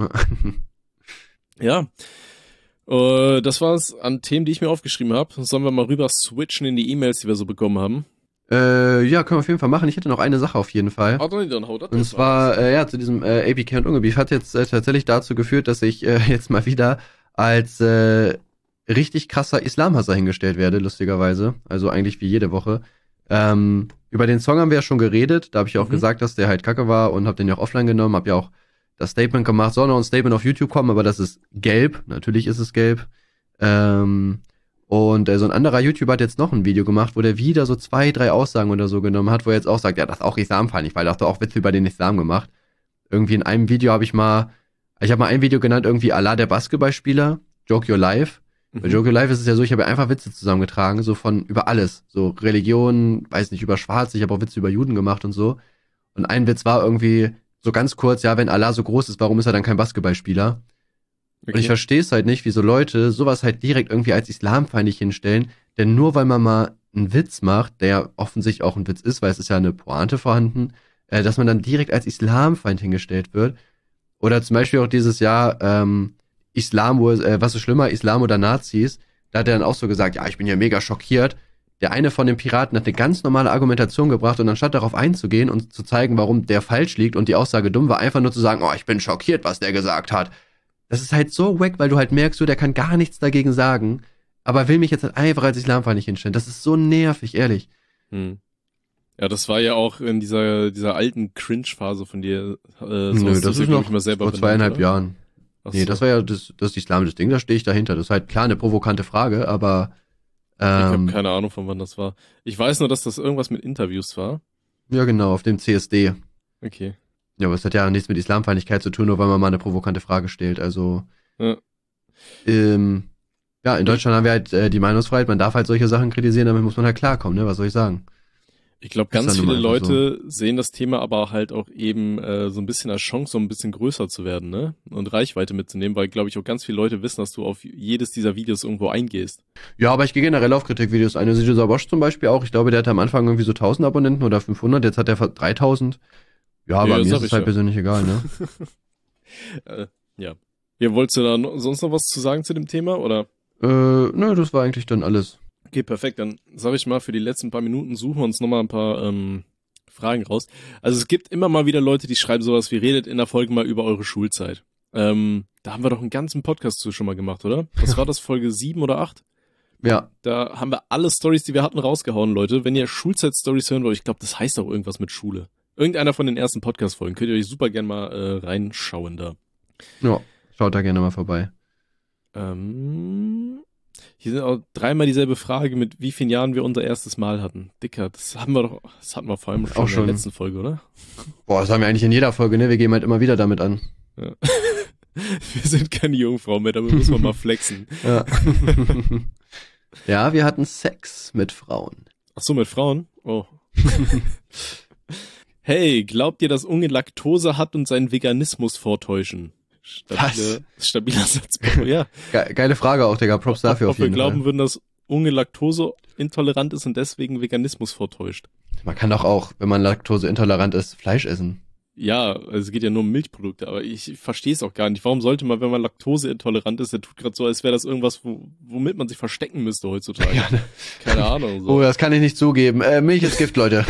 Ja. Äh, das war's an Themen, die ich mir aufgeschrieben habe. Sollen wir mal rüber switchen in die E-Mails, die wir so bekommen haben? äh, ja, können wir auf jeden Fall machen. Ich hätte noch eine Sache auf jeden Fall. Ah, dann, dann hau das Und jetzt zwar, äh, ja, zu diesem äh, A P K und Ungebief hat jetzt äh, tatsächlich dazu geführt, dass ich äh, jetzt mal wieder als äh, richtig krasser Islamhasser hingestellt werde, lustigerweise. Also eigentlich wie jede Woche. Ähm, über den Song haben wir ja schon geredet. Da habe ich ja auch Mhm. gesagt, dass der halt kacke war und habe den ja auch offline genommen. Habe ja auch das Statement gemacht. Soll noch ein Statement auf YouTube kommen, aber das ist gelb. Natürlich ist es gelb. Ähm, und äh, so ein anderer YouTuber hat jetzt noch ein Video gemacht, wo der wieder so zwei, drei Aussagen oder so genommen hat, wo er jetzt auch sagt, ja, das ist auch islamfeindlich, weil er hat doch auch Witze über den Islam gemacht. Irgendwie in einem Video habe ich mal, ich habe mal ein Video genannt, irgendwie Allah der Basketballspieler, Joke Your Life. Bei Mhm. Joke Your Life ist es ja so, ich habe einfach Witze zusammengetragen, so von über alles, so Religion, weiß nicht, über Schwarz, ich habe auch Witze über Juden gemacht und so. Und ein Witz war irgendwie so ganz kurz, ja, wenn Allah so groß ist, warum ist er dann kein Basketballspieler? Okay. Und ich verstehe es halt nicht, wie so Leute sowas halt direkt irgendwie als islamfeindlich hinstellen, denn nur weil man mal einen Witz macht, der offensichtlich auch ein Witz ist, weil es ist ja eine Pointe vorhanden, äh, dass man dann direkt als Islamfeind hingestellt wird. Oder zum Beispiel auch dieses Jahr, ähm, Islam, wo, äh, was ist schlimmer, Islam oder Nazis? Da hat er dann auch so gesagt, ja, ich bin ja mega schockiert. Der eine von den Piraten hat eine ganz normale Argumentation gebracht und anstatt darauf einzugehen und zu zeigen, warum der falsch liegt und die Aussage dumm war, einfach nur zu sagen, oh, ich bin schockiert, was der gesagt hat. Das ist halt so wack, weil du halt merkst, so, der kann gar nichts dagegen sagen, aber will mich jetzt halt einfach als Islamfeindlich hinstellen. Das ist so nervig, ehrlich. Hm. Ja, das war ja auch in dieser dieser alten Cringe-Phase von dir. Äh, so Nö, das ist noch mal selber vor zweieinhalb benannt, Jahren. Ach Nee, so. das war ja das, das islamische Ding, da stehe ich dahinter. Das ist halt klar eine provokante Frage, aber Ich habe ähm, keine Ahnung, von wann das war. Ich weiß nur, dass das irgendwas mit Interviews war. ja genau, auf dem C S D. Okay. Ja, aber es hat ja nichts mit Islamfeindlichkeit zu tun, nur weil man mal eine provokante Frage stellt. Also Ja. ähm, ja, in Deutschland haben wir halt äh, die Meinungsfreiheit, man darf halt solche Sachen kritisieren, damit muss man halt klarkommen, ne? Was soll ich sagen? Ich glaube, Ist ganz dann nun viele mal einfach Leute sehen das Thema aber halt auch eben äh, so ein bisschen als Chance, so ein bisschen größer zu werden, ne? Und Reichweite mitzunehmen, weil, glaube ich, auch ganz viele Leute wissen, dass du auf jedes dieser Videos irgendwo eingehst. Ja, aber ich gehe generell auf Kritikvideos. Eine Sijusa Bosch zum Beispiel auch. Ich glaube, der hatte am Anfang irgendwie so tausend Abonnenten oder fünfhundert, jetzt hat er fast dreitausend. Ja, aber Ja, mir sag ist es ich halt ja. persönlich egal, ne? äh, ja. Ja, wolltest du da no- sonst noch was zu sagen zu dem Thema, oder? äh, nö, das war eigentlich dann alles. Okay, perfekt. Dann sage ich mal, für die letzten paar Minuten suchen wir uns nochmal ein paar ähm, Fragen raus. Also es gibt immer mal wieder Leute, die schreiben sowas wie, redet in der Folge mal über eure Schulzeit. Ähm, da haben wir doch einen ganzen Podcast zu schon mal gemacht, oder? Was war das, Folge sieben oder acht? Ja, Da haben wir alle Stories, die wir hatten, rausgehauen, Leute. Wenn ihr Schulzeit-Stories hören wollt, ich glaube, das heißt auch irgendwas mit Schule. Irgendeiner von den ersten Podcast-Folgen. Könnt ihr euch super gern mal äh, reinschauen da. ja, schaut da gerne mal vorbei. Ähm, hier sind auch dreimal dieselbe Frage, mit wie vielen Jahren wir unser erstes Mal hatten. Dicker, das haben wir doch, das hatten wir vor allem schon Auch in schon. der letzten Folge, oder? Boah, das haben wir eigentlich in jeder Folge, ne? Wir gehen halt immer wieder damit an. Ja. Wir sind keine Jungfrau mehr, damit müssen wir mal flexen. Ja. Ja, wir hatten Sex mit Frauen. Ach so, mit Frauen? Oh. Hey, glaubt ihr, dass Unge Laktose hat und seinen Veganismus vortäuschen? Stabile, stabiler Satz. Ja. Ge geile Frage auch, Digga. Props dafür Ob auf jeden wir glauben Fall. würden, dass Unge Laktose intolerant ist und deswegen Veganismus vortäuscht. Man kann doch auch, wenn man laktoseintolerant ist, Fleisch essen. Ja, also es geht ja nur um Milchprodukte, aber ich verstehe es auch gar nicht. Warum sollte man, wenn man laktoseintolerant ist, der tut gerade so, als wäre das irgendwas, wo, womit man sich verstecken müsste heutzutage. Ja, ne? Keine Ahnung. So. Oh, das kann ich nicht zugeben. Äh, Milch ist Gift, Leute.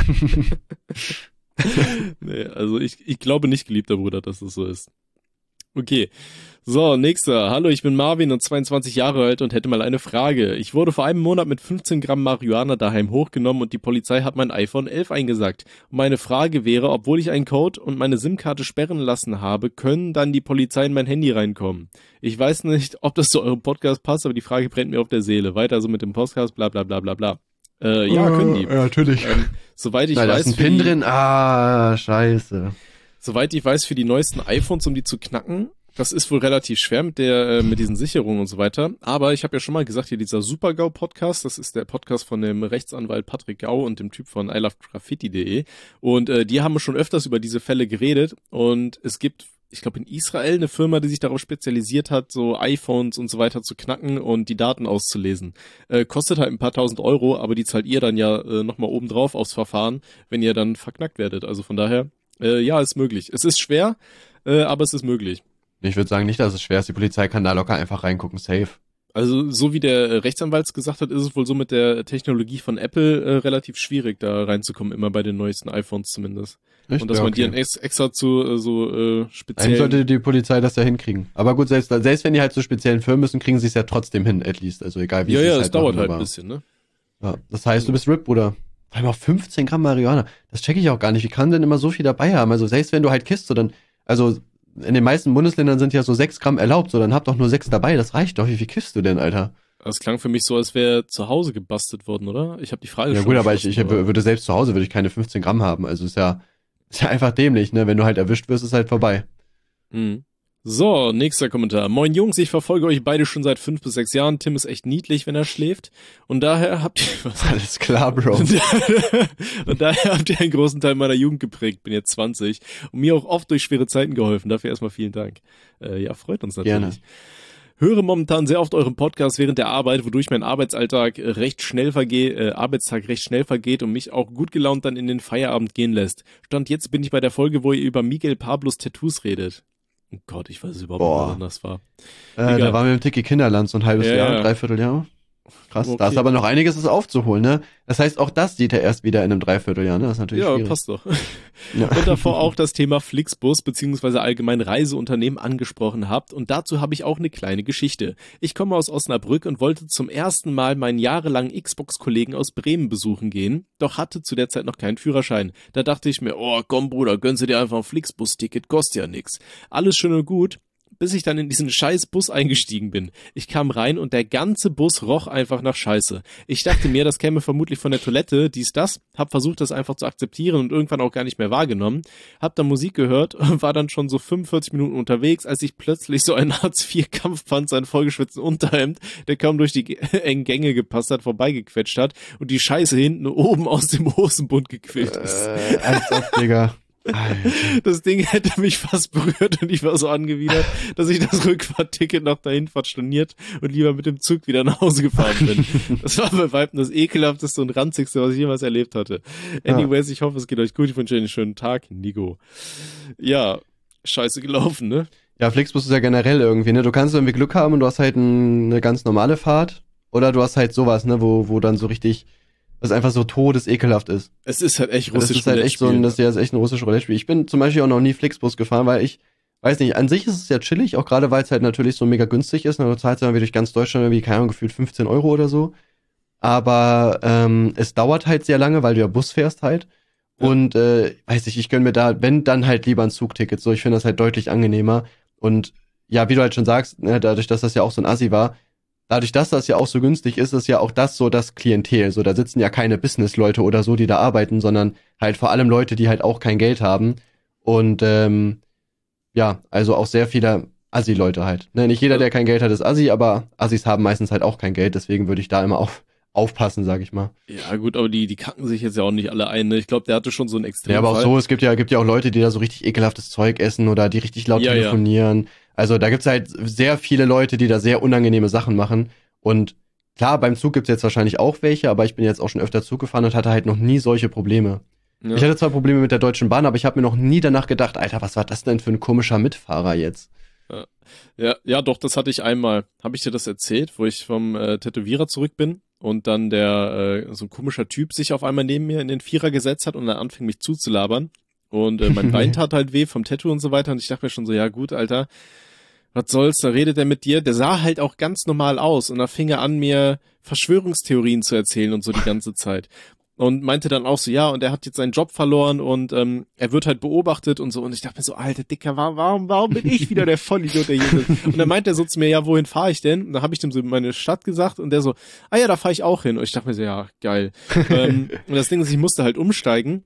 Nee, also ich, ich glaube nicht, geliebter Bruder, dass das so ist. Okay. So, nächster. Hallo, ich bin Marvin und zweiundzwanzig Jahre alt und hätte mal eine Frage. Ich wurde vor einem Monat mit fünfzehn Gramm Marihuana daheim hochgenommen und die Polizei hat mein iPhone elf eingesackt. Und meine Frage wäre, obwohl ich einen Code und meine SIM-Karte sperren lassen habe, können dann die Polizei in mein Handy reinkommen? Ich weiß nicht, ob das zu eurem Podcast passt, aber die Frage brennt mir auf der Seele. Weiter so mit dem Podcast, bla bla bla bla bla. Äh, ja, können die. Ja, natürlich. Ähm, soweit ich Na, da weiß, ist ein für Pin die- drin. Ah, scheiße. Soweit ich weiß, für die neuesten iPhones, um die zu knacken, das ist wohl relativ schwer mit der äh, mit diesen Sicherungen und so weiter. Aber ich habe ja schon mal gesagt, hier dieser Super-GAU-Podcast, das ist der Podcast von dem Rechtsanwalt Patrick Gau und dem Typ von I Love Graffiti punkt de. Und äh, die haben schon öfters über diese Fälle geredet. Und es gibt, ich glaube, in Israel eine Firma, die sich darauf spezialisiert hat, so iPhones und so weiter zu knacken und die Daten auszulesen. Äh, kostet halt ein paar tausend Euro, aber die zahlt ihr dann ja äh, nochmal obendrauf aufs Verfahren, wenn ihr dann verknackt werdet. Also von daher, äh, ja, ist möglich. Es ist schwer, äh, aber es ist möglich. Ich würde sagen nicht, dass es schwer ist. Die Polizei kann da locker einfach reingucken. Safe. Also so wie der äh, Rechtsanwalt gesagt hat, ist es wohl so mit der Technologie von Apple äh, relativ schwierig, da reinzukommen, immer bei den neuesten iPhones zumindest. Echt? Und dass Ja, man die okay. dann ex extra zu äh, so äh, Eigentlich speziellen... sollte die Polizei das ja hinkriegen. Aber gut, selbst, selbst wenn die halt zu speziellen Firmen müssen, kriegen sie es ja trotzdem hin, at least. Also egal wie ja, sie ja, es es halt dauert machen, halt aber- ein bisschen, ne? Ja, das heißt, du bist R I P, Bruder. Vor allem auch fünfzehn Gramm Marihuana. Das checke ich auch gar nicht. Wie kann denn immer so viel dabei haben? Also selbst wenn du halt kisst, so dann, also in den meisten Bundesländern sind ja so sechs Gramm erlaubt, so dann hab doch nur sechs dabei. Das reicht doch. Wie viel kiffst du denn, Alter? Das klang für mich so, als wäre zu Hause gebastelt worden, oder? Ich habe die Frage Ja schon gut, aber ich, ich verstanden, aber- würde selbst zu Hause würde ich keine fünfzehn Gramm haben. Also ist ja, ist ja einfach dämlich, ne? Wenn du halt erwischt wirst, ist halt vorbei. Mhm. So, nächster Kommentar. Moin Jungs, ich verfolge euch beide schon seit fünf bis sechs Jahren. Tim ist echt niedlich, wenn er schläft. Und daher habt ihr... Was? Alles klar, Bro. Und daher habt ihr einen großen Teil meiner Jugend geprägt. Bin jetzt zwanzig und mir auch oft durch schwere Zeiten geholfen. Dafür erstmal vielen Dank. Äh, ja, freut uns natürlich. Gerne. Höre momentan sehr oft euren Podcast während der Arbeit, wodurch mein Arbeitsalltag recht schnell vergeht, äh, Arbeitstag recht schnell vergeht und mich auch gut gelaunt dann in den Feierabend gehen lässt. Stand jetzt bin ich bei der Folge, wo ihr über Miguel Pablos Tattoos redet. Oh Gott, ich weiß überhaupt nicht, wann das war. Äh, da waren wir im Tiki Kinderland so ein halbes Ja, Jahr, ja. dreiviertel Jahr. Krass, Okay. da ist aber noch einiges ist aufzuholen, ne? Das heißt, auch das sieht er erst wieder in einem Dreivierteljahr, ne? Das ist natürlich Ja, schwierig. passt doch. Ja. Und davor auch das Thema Flixbus beziehungsweise allgemein Reiseunternehmen angesprochen habt. Und dazu habe ich auch eine kleine Geschichte. Ich komme aus Osnabrück und wollte zum ersten Mal meinen jahrelangen Xbox-Kollegen aus Bremen besuchen gehen, doch hatte zu der Zeit noch keinen Führerschein. Da dachte ich mir, oh komm Bruder, gönnst du dir einfach ein Flixbus-Ticket, kostet ja nix. Alles schön und gut, bis ich dann in diesen scheiß Bus eingestiegen bin. Ich kam rein und der ganze Bus roch einfach nach Scheiße. Ich dachte mir, das käme vermutlich von der Toilette, dies, das, hab versucht, das einfach zu akzeptieren und irgendwann auch gar nicht mehr wahrgenommen. Hab dann Musik gehört und war dann schon so fünfundvierzig Minuten unterwegs, als ich plötzlich so ein Hartz vier Kampfpanzer in vollgeschwitzten Unterhemd, der kaum durch die engen Gänge gepasst hat, vorbeigequetscht hat und die Scheiße hinten oben aus dem Hosenbund gequillt ist. Äh, als ob, Digga. Alter. Das Ding hätte mich fast berührt und ich war so angewidert, dass ich das Rückfahrtticket nach der Hinfahrt storniert und lieber mit dem Zug wieder nach Hause gefahren bin. Das war bei Weitem das ekelhafteste und ranzigste, was ich jemals erlebt hatte. Anyways, ich hoffe, es geht euch gut. Ich wünsche euch einen schönen Tag, Nico. Ja, scheiße gelaufen, ne? Ja, Flixbus ist ja generell irgendwie, ne? Du kannst irgendwie Glück haben und du hast halt ein, eine ganz normale Fahrt. Oder du hast halt sowas, ne, wo, wo dann so richtig, was einfach so todesekelhaft ist. Es ist halt echt Das russisch. ist halt echt so ein, das ist ja echt ein russisches Roulette-Spiel. Ich bin zum Beispiel auch noch nie Flixbus gefahren, weil ich, weiß nicht, an sich ist es ja chillig, auch gerade weil es halt natürlich so mega günstig ist. Ne? Du zahlst ja irgendwie durch ganz Deutschland irgendwie, keine Ahnung, gefühlt fünfzehn Euro oder so. Aber ähm, es dauert halt sehr lange, weil du ja Bus fährst halt. Ja. Und äh, weiß ich, ich gönn mir da, wenn, dann halt lieber ein Zugticket. So, ich finde das halt deutlich angenehmer. Und ja, wie du halt schon sagst, ne, dadurch, dass das ja auch so ein Assi war, dadurch, dass das ja auch so günstig ist, ist ja auch das so das Klientel. So, da sitzen ja keine Business-Leute oder so, die da arbeiten, sondern halt vor allem Leute, die halt auch kein Geld haben. Und ähm, ja, also auch sehr viele Assi-Leute halt. Ne, nicht jeder, der kein Geld hat, ist Assi, aber Assis haben meistens halt auch kein Geld. Deswegen würde ich da immer auf, aufpassen, sag ich mal. Ja gut, aber die, die kacken sich jetzt ja auch nicht alle ein. Ne? Ich glaube, der hatte schon so einen Extremfall. Ja, aber auch so, es gibt ja, gibt ja auch Leute, die da so richtig ekelhaftes Zeug essen oder die richtig laut Ja, ja. telefonieren. Also da gibt's halt sehr viele Leute, die da sehr unangenehme Sachen machen. Und klar, beim Zug gibt's jetzt wahrscheinlich auch welche, aber ich bin jetzt auch schon öfter Zug gefahren und hatte halt noch nie solche Probleme. Ja. Ich hatte zwar Probleme mit der Deutschen Bahn, aber ich habe mir noch nie danach gedacht, Alter, was war das denn für ein komischer Mitfahrer jetzt? Ja, ja, doch, das hatte ich einmal. Habe ich dir das erzählt, wo ich vom äh, Tätowierer zurück bin und dann der, äh, so ein komischer Typ sich auf einmal neben mir in den Vierer gesetzt hat und dann anfing mich zuzulabern. Und äh, mein Bein tat halt weh vom Tattoo und so weiter und ich dachte mir schon so, ja gut, Alter, was soll's, da redet er mit dir. Der sah halt auch ganz normal aus und da fing er an, mir Verschwörungstheorien zu erzählen und so die ganze Zeit. Und meinte dann auch so, ja, und er hat jetzt seinen Job verloren und ähm, er wird halt beobachtet und so. Und ich dachte mir so, alter Dicker, warum, warum bin ich wieder der Vollidiot, der hier ist? Und dann meinte er so zu mir, ja, wohin fahre ich denn? Und dann habe ich dem so meine Stadt gesagt und der so, ah ja, da fahre ich auch hin. Und ich dachte mir so, ja, geil. ähm, und das Ding ist, ich musste halt umsteigen.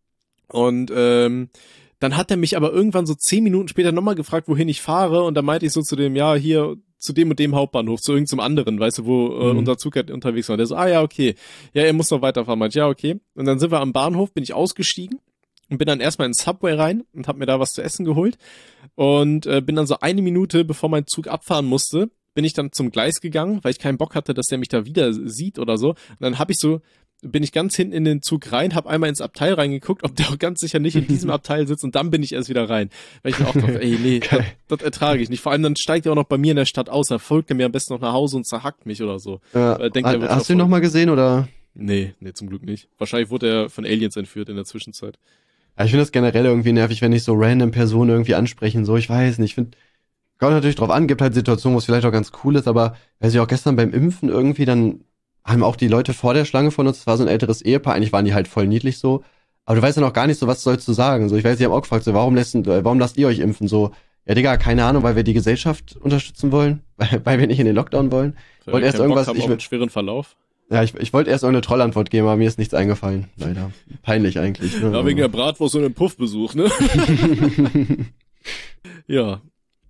Und ähm, dann hat er mich aber irgendwann so zehn Minuten später nochmal gefragt, wohin ich fahre. Und dann meinte ich so zu dem, ja, hier zu dem und dem Hauptbahnhof, zu irgendeinem anderen, weißt du, wo äh, Mhm. unser Zug halt unterwegs war. Der so, ah ja, okay. Ja, er muss noch weiterfahren. Meinte, ja, okay. Und dann sind wir am Bahnhof, bin ich ausgestiegen und bin dann erstmal ins Subway rein und hab mir da was zu essen geholt. Und äh, bin dann so eine Minute, bevor mein Zug abfahren musste, bin ich dann zum Gleis gegangen, weil ich keinen Bock hatte, dass der mich da wieder sieht oder so. Und dann hab ich so bin ich ganz hinten in den Zug rein, hab einmal ins Abteil reingeguckt, ob der auch ganz sicher nicht in diesem Abteil sitzt und dann bin ich erst wieder rein. Weil ich mir auch dachte, ey, nee, das, das ertrage ich nicht. Vor allem dann steigt er auch noch bei mir in der Stadt aus, dann folgt er mir am besten noch nach Hause und zerhackt mich oder so. Ja, Weil er denkt, er wird hast du ihn verfolgt. noch mal gesehen oder? Nee, nee, zum Glück nicht. Wahrscheinlich wurde er von Aliens entführt in der Zwischenzeit. Ja, ich finde das generell irgendwie nervig, wenn ich so random Personen irgendwie ansprechen, so, ich weiß nicht, ich finde, kommt natürlich drauf an, gibt halt Situationen, wo es vielleicht auch ganz cool ist, aber weiß ich auch gestern beim Impfen irgendwie, dann haben auch die Leute vor der Schlange von uns, das war so ein älteres Ehepaar, eigentlich waren die halt voll niedlich so, aber du weißt ja noch gar nicht so, was sollst du sagen, so, ich weiß, die haben auch gefragt, so, warum lässt, warum lasst ihr euch impfen, so, ja, Digga, keine Ahnung, weil wir die Gesellschaft unterstützen wollen, weil, weil wir nicht in den Lockdown wollen. Weil Wollt wir erst keinen Bock irgendwas, haben ich auf will- einen schweren Verlauf. Ja, ich, ich wollte erst irgendeine Trollantwort geben, aber mir ist nichts eingefallen, leider. Peinlich eigentlich. Ne? Ja, wegen der Bratwurst und dem Puffbesuch, ne? Ja.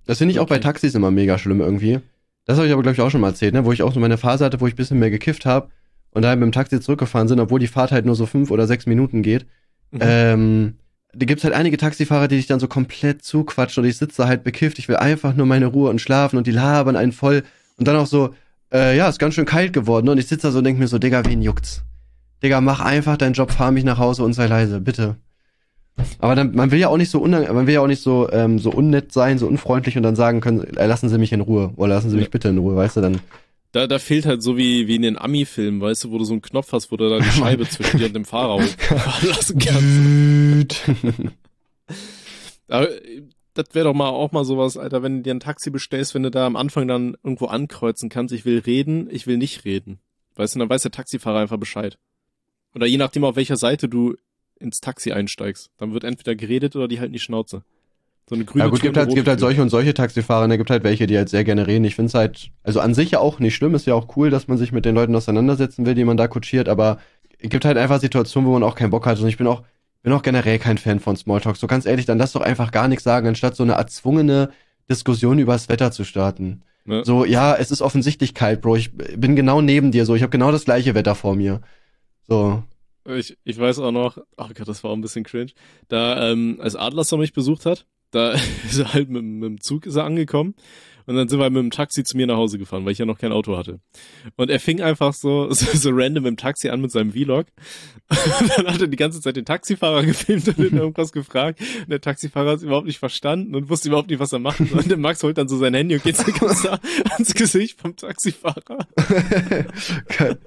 Das finde ich auch bei Okay. Taxis immer mega schlimm irgendwie. Das habe ich aber, glaube ich, auch schon mal erzählt, ne? Wo ich auch so meine Phase hatte, wo ich ein bisschen mehr gekifft habe und da mit dem Taxi zurückgefahren sind, obwohl die Fahrt halt nur so fünf oder sechs Minuten geht. Mhm. Ähm, da gibt's halt einige Taxifahrer, die dich dann so komplett zuquatschen und ich sitze da halt bekifft, ich will einfach nur meine Ruhe und schlafen und die labern einen voll und dann auch so, äh, ja, ist ganz schön kalt geworden und ich sitze da so und denk mir so, Digga, wen juckt's? Digga, mach einfach deinen Job, fahr mich nach Hause und sei leise, bitte. Aber dann, man will ja auch nicht so unang- man will ja auch nicht so, ähm, so unnett sein, so unfreundlich und dann sagen können, äh, lassen Sie mich in Ruhe oder lassen Sie mich Ja. bitte in Ruhe, weißt du, dann. Da, da fehlt halt so wie, wie in den Ami-Filmen, weißt du, wo du so einen Knopf hast, wo du da die Scheibe zwischen dir und dem Fahrer hochfahren kannst. Aber äh, das wäre doch mal auch mal sowas, Alter, wenn du dir ein Taxi bestellst, wenn du da am Anfang dann irgendwo ankreuzen kannst, ich will reden, ich will nicht reden. Weißt du, dann weiß der Taxifahrer einfach Bescheid. Oder je nachdem, auf welcher Seite du ins Taxi einsteigst. Dann wird entweder geredet oder die halten die Schnauze. So eine grüne Ja gut, Tür gibt und halt, eine gibt halt rote Tür. solche und solche Taxifahrer, ne, gibt halt welche, die halt sehr gerne reden. Ich find's halt, also an sich ja auch nicht schlimm, ist ja auch cool, dass man sich mit den Leuten auseinandersetzen will, die man da kutschiert, aber es gibt halt einfach Situationen, wo man auch keinen Bock hat und ich bin auch, bin auch generell kein Fan von Smalltalk. So ganz ehrlich, dann lass doch einfach gar nichts sagen, anstatt so eine erzwungene Diskussion über das Wetter zu starten. Ne? So, ja, es ist offensichtlich kalt, Bro, ich bin genau neben dir, so, ich habe genau das gleiche Wetter vor mir. So. Ich, ich weiß auch noch, oh Gott, das war auch ein bisschen cringe, da, ähm, als Adlersson mich besucht hat, da ist er halt mit, mit dem Zug ist er angekommen und dann sind wir mit dem Taxi zu mir nach Hause gefahren, weil ich ja noch kein Auto hatte. Und er fing einfach so, so, so random im Taxi an mit seinem Vlog. Und dann hat er die ganze Zeit den Taxifahrer gefilmt und ihn irgendwas gefragt. Und der Taxifahrer hat es überhaupt nicht verstanden und wusste überhaupt nicht, was er macht. Und der Max holt dann so sein Handy und geht so ganz nah ans Gesicht vom Taxifahrer. Geil.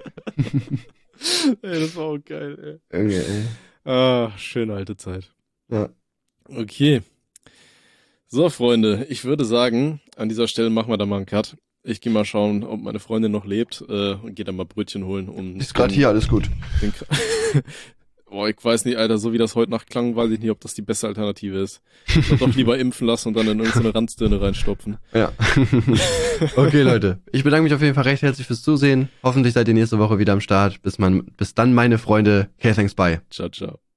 Ey, das war auch geil, ey. Okay, ey. Ah, schöne alte Zeit. Ja. Okay. So, Freunde, ich würde sagen, an dieser Stelle machen wir da mal einen Cut. Ich gehe mal schauen, ob meine Freundin noch lebt äh, und gehe dann mal Brötchen holen. Um Ist gerade hier, alles gut. Den Kra- Boah, ich weiß nicht, Alter, so wie das heute Nacht klang, weiß ich nicht, ob das die beste Alternative ist. Ich würde doch lieber impfen lassen und dann in irgendeine Ranzdirne reinstopfen. Ja. Okay, Leute. Ich bedanke mich auf jeden Fall recht herzlich fürs Zusehen. Hoffentlich seid ihr nächste Woche wieder am Start. Bis man, bis dann, meine Freunde. Okay, thanks, bye. Ciao, ciao.